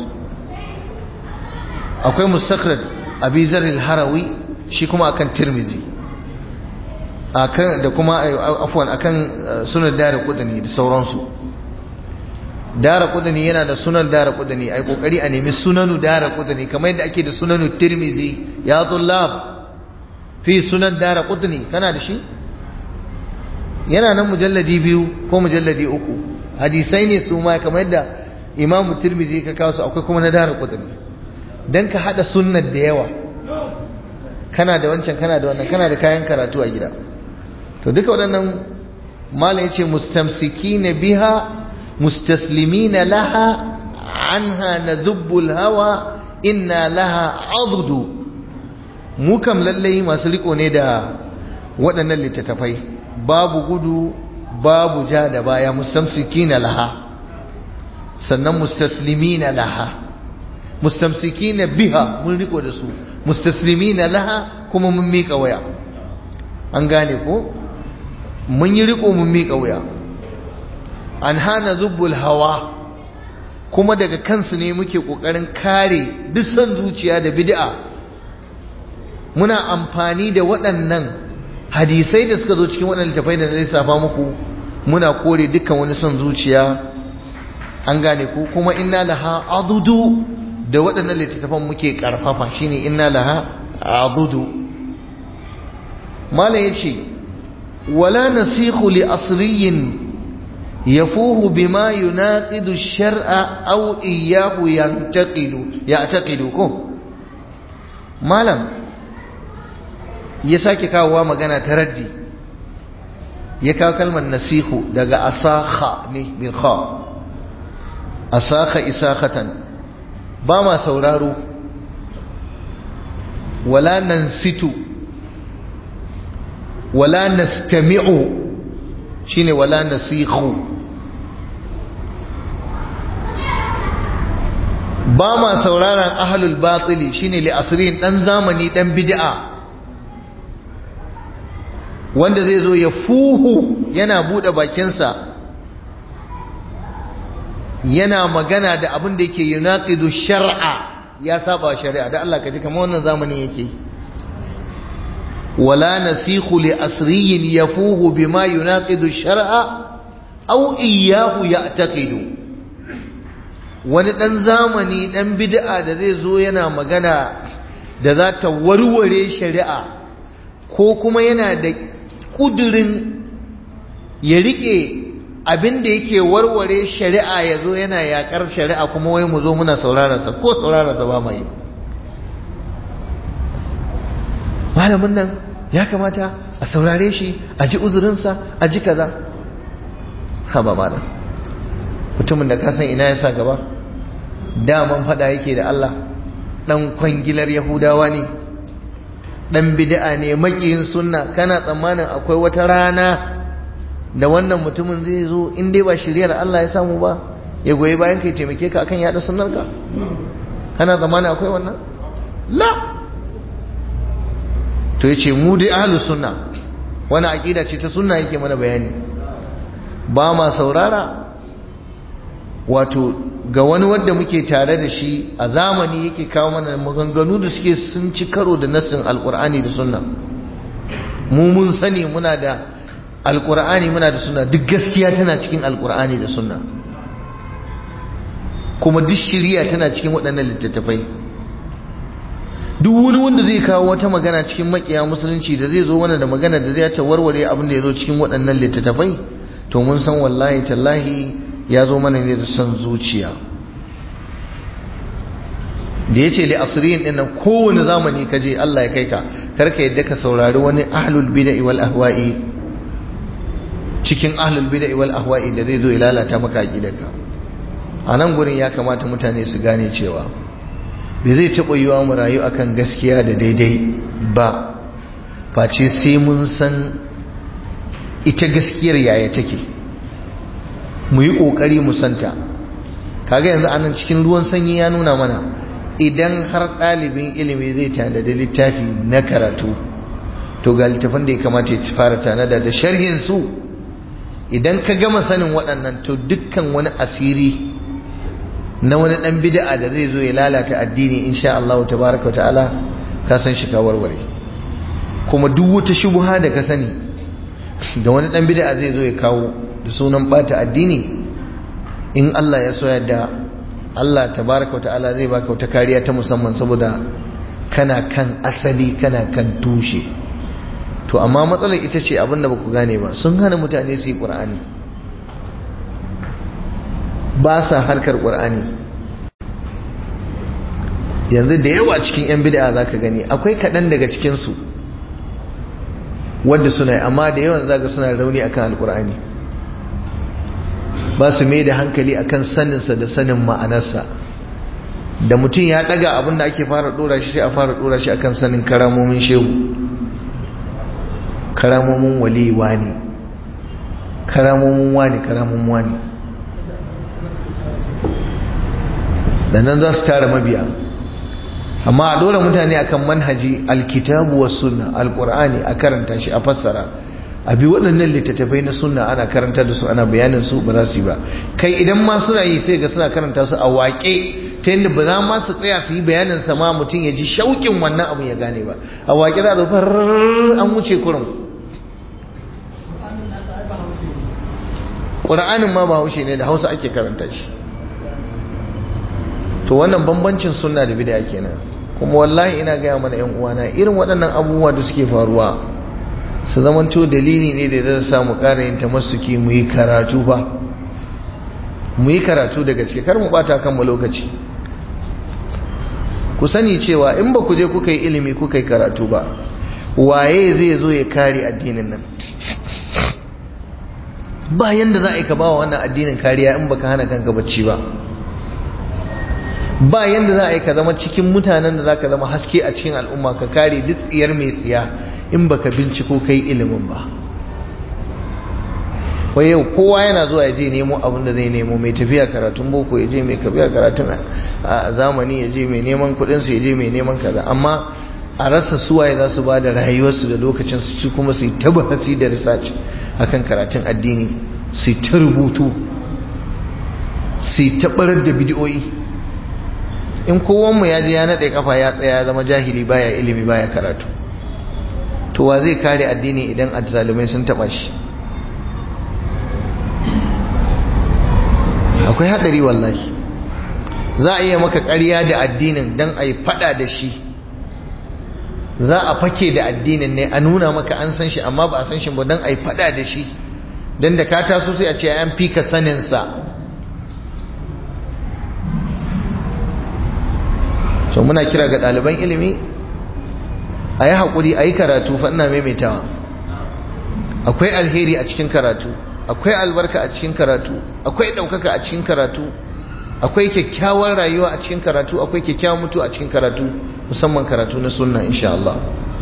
akwai mustakhraj abi zar al-harawi shi kuma akan tirmizi, akan da kuma afwan akan sunan daraqutni da sauransu. daraqutni yana da sunan daraqutni, ai kokari a nemi sunanu daraqutni kamar yadda ake da sunanu tirmizi. ya tullab fi sunan daraqutni kana da shi? yana nan mujalladi 2 ko mujalladi 3, hadisai ne su ma kamar yadda imamu tirmizi ka kawo su. akwai kuma na daraqutni, dan ka hada sunnar da yawa, kana da wancan kana da wannan, kana da kayan karatu a gida. to duka waɗannan malam yace mustamsikina biha mustaslimina laha anha nadhubbu alhawa inna laha adudu. mu kam lallai masu riko ne da waɗannan littattafai, babu gudu babu ja da baya. mustamsikina laha, sannan mustaslimina laha. mustamsikina biha mun riko da su, mustaslimina laha kuma mun miƙa waya. an gane ko? mun yi riko mun miƙa waya. an hana zubbul hawa, kuma daga kansu ne muke ƙoƙarin kare duk son zuciya da bid'a. muna amfani da waɗannan hadisai da suka zo cikin waɗannan littafai da na lissafa muku, muna kore dukkan wani son zuciya. an gane ko? kuma inna laha adudu, da waɗannan littattafan muke ƙarfafa, shine inna laha adudu. malam yace wala nasikhu li asriyin yafuhu bima yunaqidu ash-shar'a aw iyyahu ya'taqidu ko. malam ya sake kawowa magana ta raddi, ya kawo kalmar nasihu daga asakha ne bil kha, asakha isakhatan. ba ma sauraro, wala nansitu wala nastami'u shine wala nasikhu. ba ma sauraron ahlul batili shine li asrin, dan zamani dan bid'a wanda zai zo ya fuhu yana bude bakinsa yana magana da abin da yake yunaqidu shar'a, ya saba shari'a. da Allah ka ji kamar wannan zamanin yake. wala nasikhu li asriyin yafuhu bima yunaqidu shar'a aw iyyahu ya'taqidu. wani dan zamani dan bid'a da zai zo yana magana da za ta warware shari'a, ko kuma yana da kudirin ya rike abin da yake warware shari'a, ya zo yana yakar shari'a, kuma wai mu zo muna saurararsa, ko saurararsa ba mai. malamin nan ya kamata a saurare shi, a ji uzurinsa, a ji kaza. ha ba malam, mutumin da ka san ina ya sa gaba, daman fada yake da Allah, dan kwangilar yahudawa ne, dan bid'a ne, makiyin sunna. kana tsammanin akwai wata rana da wannan mutumin zai zo in dai ba shiriyar Allah ya samu ba, ya goyi bayan kai taimake ka akan yada sunnarka? kana zamanin akwai wannan? la. to yace mu dai ahlus sunna, wani aqida ce ta sunna yake mana bayani. ba ma saurara wato ga wani wanda muke tare da shi a zamani yake kawo mana maganganu da suke sun ci karo da nassin alqur'ani da sunna. mu mun sani muna da alqur'ani, muna da sunna, duk gaskiya tana cikin alqur'ani da sunna, kuma duk shiriya tana cikin waɗannan littattafai. duk wani wanda zai kawo wata magana cikin makiya musulunci da zai zo mana da magana da zai ta warware abin da ya zo cikin waɗannan littattafai, to mun san wallahi tallahi ya zo mana ne da son zuciya. da ya ce li asirin ɗin nan, kowane zamani ka je Allah ya kai ka, karka yadda ka saurari wani ahlul bida'i wal ahwa'i cikin ahlul bida'i wal ahwa'i da zai zo ya lalata maka aqidarka. a nan gurin ya kamata mutane su gane cewa bai zai taɓa yiwa mu rayu akan gaskiya da daidai ba face sai mun san ita gaskiyar yaya take, mu yi ƙoƙari mu santa. kaga yanzu anan cikin ruwan sanyi ya nuna mana, idan har ɗalibin ilimi zai tanadi littafi na karatu, to ga littafin da ya kamata ya fara tanada da sharhin su. Idan ka gama sanin waɗannan to dukkan wani asiri na wani ɗan bid'a da zai zo ya lalata addini insha Allah tabaraka ta'ala ka san shi ka warware. Kuma duk wata shubha da ka sani da wani ɗan bid'a zai zo ya kawo da sunan bata addini, in Allah ya so yadda Allah tabaraka ta'ala zai baka wata kariya ta musamman, saboda kana kan asali, kana kan tushe. To amma matsalar ita ce abinda ba ku gane ba, sun hana mutane su yi ƙur'ani, ba sa harkar ƙur'ani. Yanzu da yawa cikin 'yan bid'a za ka gani akwai kaɗan daga cikinsu wadda suna yi, amma da yawan zaga suna rauni akan alƙur'ani, ba su mai da hankali akan saninsa da sanin ma'anarsa. Da mutum ya ɗaga abinda ake fara ɗora shi sai a fara ɗora shi akan sanin karamomin shehu, karamomin wali wani, karamomin wani, karamomin wani, da nan za su tara mabiya. Amma a dora mutane akan manhaji alkitabu was sunna, alqur'ani, a karanta shi, a fassara, a bi waɗannan littattafai na sunna ana karanta da su, ana bayanin su, ba za su yi ba. Kai idan ma suna yi sai ga suna karanta su a waƙe, ta yadda ba za ma su tsaya su yi bayanin sa ma mutum ya ji shauƙin wannan abin ya gane ba. A waƙe za a zo an wuce kurum. ƙur'anin ma ba haushe ne, da Hausa ake karanta shi. To wannan bambancin sunna da bid'a kenan. Kuma wallahi ina gaya mana ƴan uwana, irin waɗannan abubuwa da suke faruwa su zamanto dalili ne da zai samu ƙara yin tamassuki, mu yi karatu ba, mu yi karatu da gaske, kar mu bata kanmu lokaci. Ku sani cewa in ba ku je kuka yi ilimi kuka yi karatu ba, waye zai zo ya kare addinin nan? Ba yanda za a yi ka ba wa wannan addinin kariya in baka hana kanka bacci ba. Ba yanda za a yi ka zama cikin mutanen da za ka zama haske a cikin al'umma, ka kare duk tsiyar mai tsiya in baka binciko kai ilimin ba. Wai yau kowa yana zuwa ya je nemo abin da zai nemo, mai tafiya karatun boko ya je, mai tafiya karatun a zamani ya je, mai neman kudinsa ya je, mai neman kaza. Amma a rasa suwaye za su ba da rayuwarsu da lokacin su ci kuma su yi ta bahasi da research akan karatun addini, su yi ta rubutu, su yi ta barar da bidiyoyi. In kowanmu ya je ya naɗe kafa ya tsaya ya zama jahili, baya ilimi, baya karatu, to wa zai kare addini idan azzalumai sun taɓa shi? Akwai haɗari wallahi. Za a iya maka ƙarya da addinin don a yi faɗa da shi, za a fake da addinin ne a nuna maka an san shi amma ba a san shi ba, don a yi faɗa da shi, don da ka taso sai a ce an fi ka saninsa. So muna kira ga ɗaliban ilimi a yi haƙuri, a yi karatu. Fa ina maimaitawa, akwai alheri a cikin karatu, akwai albarka a cikin karatu, akwai ɗaukaka a cikin karatu, akwai kyakkyawar rayuwa a cikin karatu, akwai kyakkyawar mutu a cikin karatu, musamman karatu na sunna insha Allah.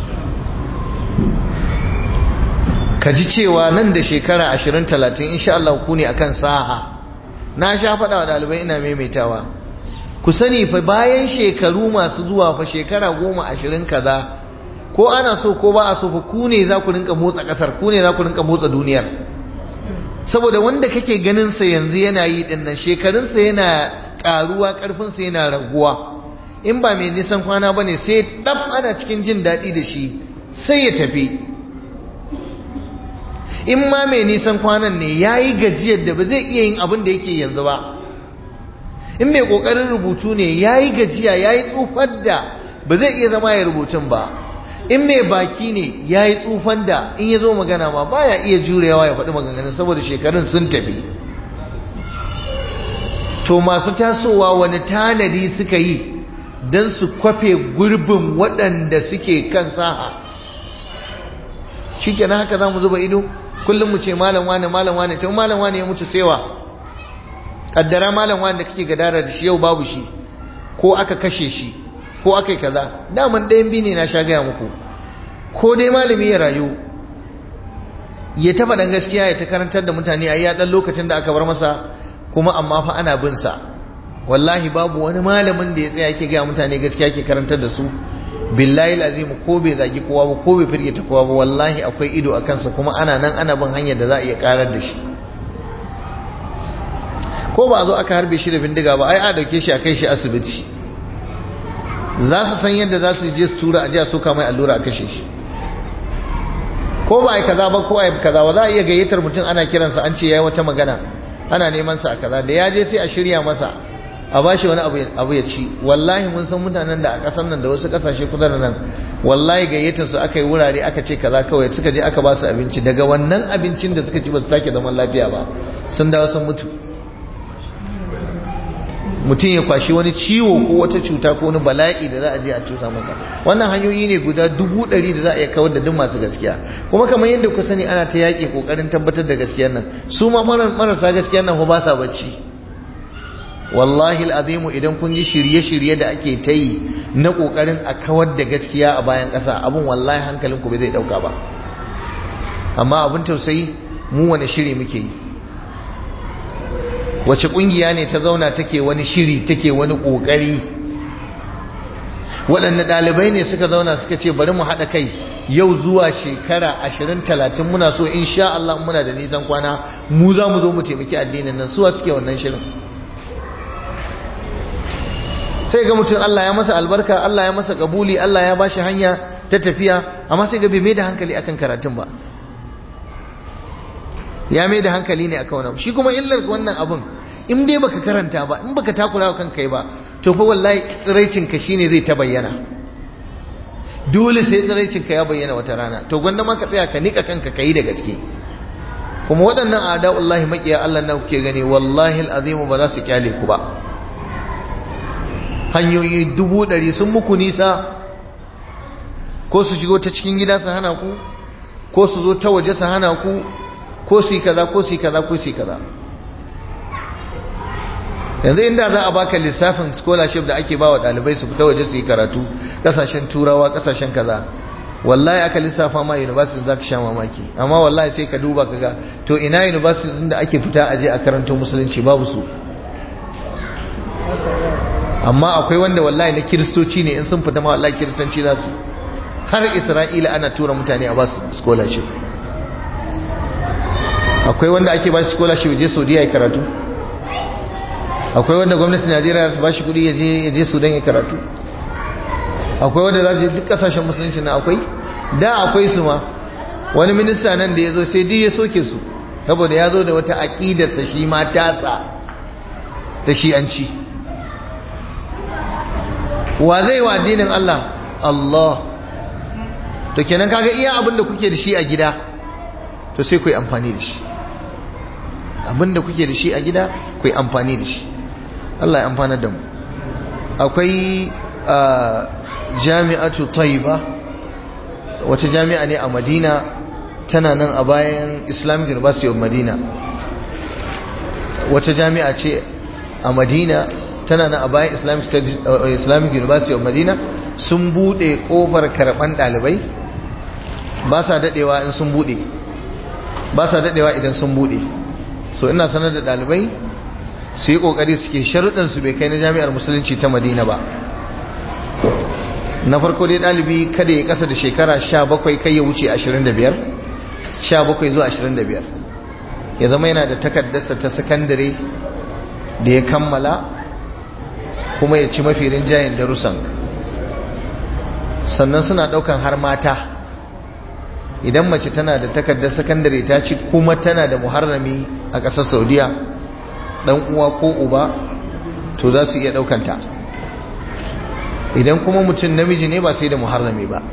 Ka ji cewa nan da shekara 20-30 insha Allah ku ne akan saha. Na sha faɗa wa ɗalibai, ina maimaitawa, ku sani fa bayan shekaru masu zuwa fa, shekara 10-20 kaza, ko ana so ko ba a so fa, ku ne za ku rinka motsa ƙasar, ku ne za ku rinka motsa duniyar. Saboda wanda kake ganin sa yanzu yana yi din nan, shekarunsa yana karuwa, karfinsa yana raguwa. In ba mai nisan kwana bane sai daf ana cikin jin daɗi da shi sai ya tafi. In ma mai nisan kwanan ne yayi gajiyar da ba zai iya yin abin da yake yanzu ba. In mai kokarin rubutu ne yayi gajiya, yayi tsufar da ba zai iya zama ya rubutun ba. In mai baki ne ya yi tsufan da in ya zo magana ma baya iya jurewa ya faɗi maganganun saboda shekarun sun tafi. To masu tasowa wani tanadi suka yi don su kwafe gurbin waɗanda suke kan saha? Shi kenan haka za mu zuba ido kullum mu ce malam wane, tun malam wane ya mutu sewa. Kaddara malam wane da kake gadara da shi yau babu shi, ko aka kashe shi, ko aka yi kaza. Daman ɗayan biyu ne na sha gaya muku, ko dai malami ya rayu ya taɓa ɗan gaskiya ya ta karantar da mutane a ɗan lokacin da aka bar masa, kuma amma fa ana bin sa. Wallahi babu wani malamin da ya tsaya yake gaya mutane gaskiya ke karantar da su billahi lazim ko bai zagi kowa ba ko bai firgita kowa ba wallahi akwai ido a kansa kuma ana nan ana bin hanyar da za a iya karar da shi. ko ba a zo aka harbe shi da bindiga ba ai a dauke shi a kai shi asibiti, za su san yadda za su je su tura a jiya soka mai allura a kashe shi. ko ba ai kaza ba ko ai kaza ba za a iya gayyatar mutum ana kiransa an ce yayi wata magana ana neman sa a kaza, da ya je sai a shirya masa a bashi wani abu ya ci. wallahi mun san mutanen da a kasar nan da wasu kasashe kusa da nan wallahi gayyatar su aka yi wurare aka ce kaza kawai suka je aka ba su abinci, daga wannan abincin da suka ci ba su sake zaman lafiya ba, sun dawo sun mutu. mutum ya kwashi wani ciwo ko wata cuta ko wani bala'i da za a je a cusa masa. wannan hanyoyi ne guda 100,000 da za a iya kawar da duk masu gaskiya. kuma kamar yadda ku sani ana ta yaƙi ƙoƙarin tabbatar da gaskiyar nan, su ma marasa gaskiyar nan ba sa bacci. wallahi al'azimu idan kun ji shirye-shirye da ake ta yi na ƙoƙarin a kawar da gaskiya a bayan ƙasa, abin wallahi hankalinku bai zai ɗauka ba. amma abin tausayi mu wani shiri muke yi? wace kungiya ne ta zauna take wani shiri take wani kokari? waɗanne ɗalibai ne suka zauna suka ce bari mu haɗa kai yau zuwa shekara 20-30 muna so insha Allah muna da nisan kwana mu za mu zo mu taimaki addinin nan? suwa suke wannan shirin? sai ga mutum Allah ya masa albarka, Allah ya masa kabuli, Allah ya bashi hanya ta tafiya, amma sai ga bai mai da hankali akan karatun ba, ya mai da hankali ne akan wannan. shi kuma illar wannan abun in dai baka karanta ba, in baka takura wa kanka ba, to fa wallahi tsiraicin ka shine zai ta bayyana. dole sai tsiraicin ka ya bayyana wata rana. to gwanda ma ka tsaya ka nika kanka kai da gaske. kuma waɗannan a'da'ullahi maqiya Allah na kuke gani wallahi alazim ba za su kyale ku ba. hanyoyi 100,000 sun muku nisa, ko su shigo ta cikin gida su hana ku, ko su zo ta waje su hana ku, ko su yi kaza ko su yi kaza ko su yi kaza. yanzu inda za a baka lissafin scholarship da ake bawa dalibai su fita waje su yi karatu kasashen turawa kasashen kaza, wallahi aka lissafa ma university za ka sha mamaki. amma wallahi sai ka duba kaga to ina university din da ake fita aje a karanto musulunci? babu su. amma akwai wanda wallahi na kiristoci ne, in sun fita ma wallahi kiristanci za su. har Isra'ila ana tura mutane a ba su scholarship. akwai wanda ake ba shi scholarship je Saudiya ya karatu. akwai wanda gwamnatin Najeriya ta ba shi kudi ya je Sudan ya karatu. akwai wanda za su duk kasashen musulunci na akwai. da akwai su ma, wani minista nan da ya zo sai duk ya soke su saboda ya zo da wata aƙidarsa shi ma tasa ta shi'anci. wa zai wa addinin Allah? Allah. to kenan kaga iya abin da kuke da shi a gida to sai ku yi amfani da shi. abinda kuke da shi a gida ku yi amfani da shi. Allah ya amfana da mu. akwai jami'atu Taiba, wata jami'a ne a Madina, tana nan a bayan Islamic University of Madina. wata jami'a ce a Madina, tana nan a bayan Islamic University of Madina. sun bude kofar karban dalibai, ba sa dadewa in sun bude, ba sa dadewa idan sun bude. so ina sanar da dalibai su yi kokari suke sharuɗin su bai kai na jami'ar musulunci ta Madina ba. na farko dai dalibi kada ya kasa da shekara 17, kai ya wuce 25, 17 zuwa 25. ya zama yana da takaddarsa ta sakandare da ya kammala, kuma ya ci mafi rinjayen darussan. sannan suna daukan har mata. idan mace tana da takardar sakandare ta ci kuma tana da muharrami a ƙasar Saudiya, dan uwa ko uba, to za su iya daukanta. idan kuma mutum namiji ne ba sai da muharrami ba,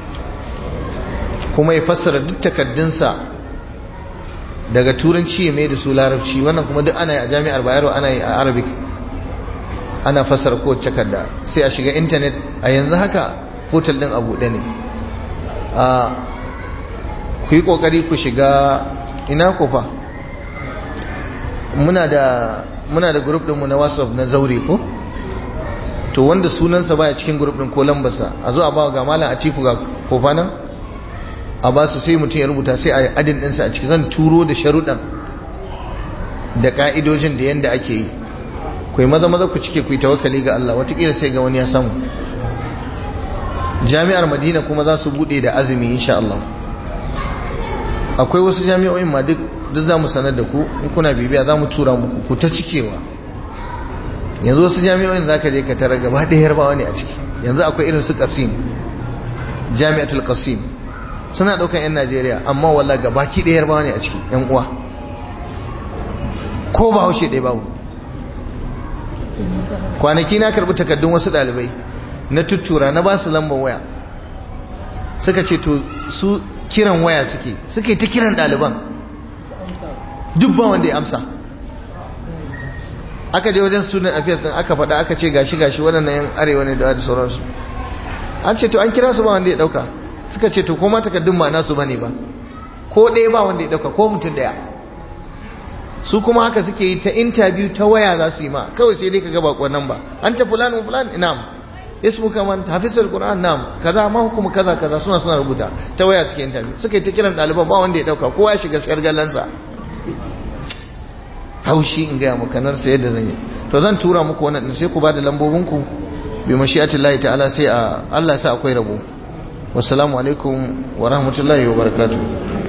kuma ya fassara duk takaddunsa daga turanci ya mai da su larabci. wannan kuma duk ana yi a jami'ar Bayero, ana yi a Arabic, ana fassara kowace takarda. sai a shiga intanet. a yanzu haka portal din abu ɗaya ne. ku yi kokari ku shiga ina kofa. muna da group ɗinmu na WhatsApp na zaure ko, to wanda sunansa baya cikin group ɗin ko lambarsa a zo a ba ga malam Atifu ga kofa nan, a ba su sai mutum ya rubuta, sai a adin ɗinsa a ciki. zan turo da sharuɗan da ka'idojin da yanda ake yi. ku yi maza ku cike, ku yi tawakkali ga Allah, watakila sai ga wani ya samu. jami'ar Madina kuma za su bude da azumi insha Allah. Akwai wasu jami'o'in ma duk za mu sanar da ku, in kuna bibiya za mu tura muku ku ta cikewa. Yanzu wasu jami'o'in za ka je ka tara gaba ɗaya Yarbawa ne a ciki. Yanzu akwai irin su Qasim, Jami'atul Qasim, suna ɗaukan 'yan Najeriya amma wallah gabaki ɗaya Yarbawa ne a ciki, 'yan uwa, ko ba haushe ɗaya babu. Kwanaki na karɓi takardun wasu ɗalibai na tuttura, na ba su lambar waya, suka ce to su kiran waya suke ta kiran ɗaliban, duk ba wanda ya amsa. Aka je wajen student affairs din aka faɗa, aka ce gashi waɗannan yan arewa ne da sauransu. An ce to an kira su ba wanda ya ɗauka. Suka ce to koma takardun ma nasu bane ba, ko ɗaya ba wanda ya ɗauka, ko mutum ɗaya. Su kuma haka suke yi ta interview ta waya za su yi ma, kawai sai dai ka ga bakon nan ba, an ta fulan wa fulan inam ismuka man hafizul qur'an nam kaza ma hukumu kaza suna rubuta ta waya suke interview. Suka yi ta kiran ɗaliban ba wanda ya ɗauka, kowa ya shiga sargallansa. Haushi in gaya maka nan sai yadda zan yi. To zan tura muku wannan din, sai ku bada lambobinku bi mashi'atillahi ta'ala, sai Allah ya sa akwai rabo. Wassalamu alaikum wa rahmatullahi wa barakatuh.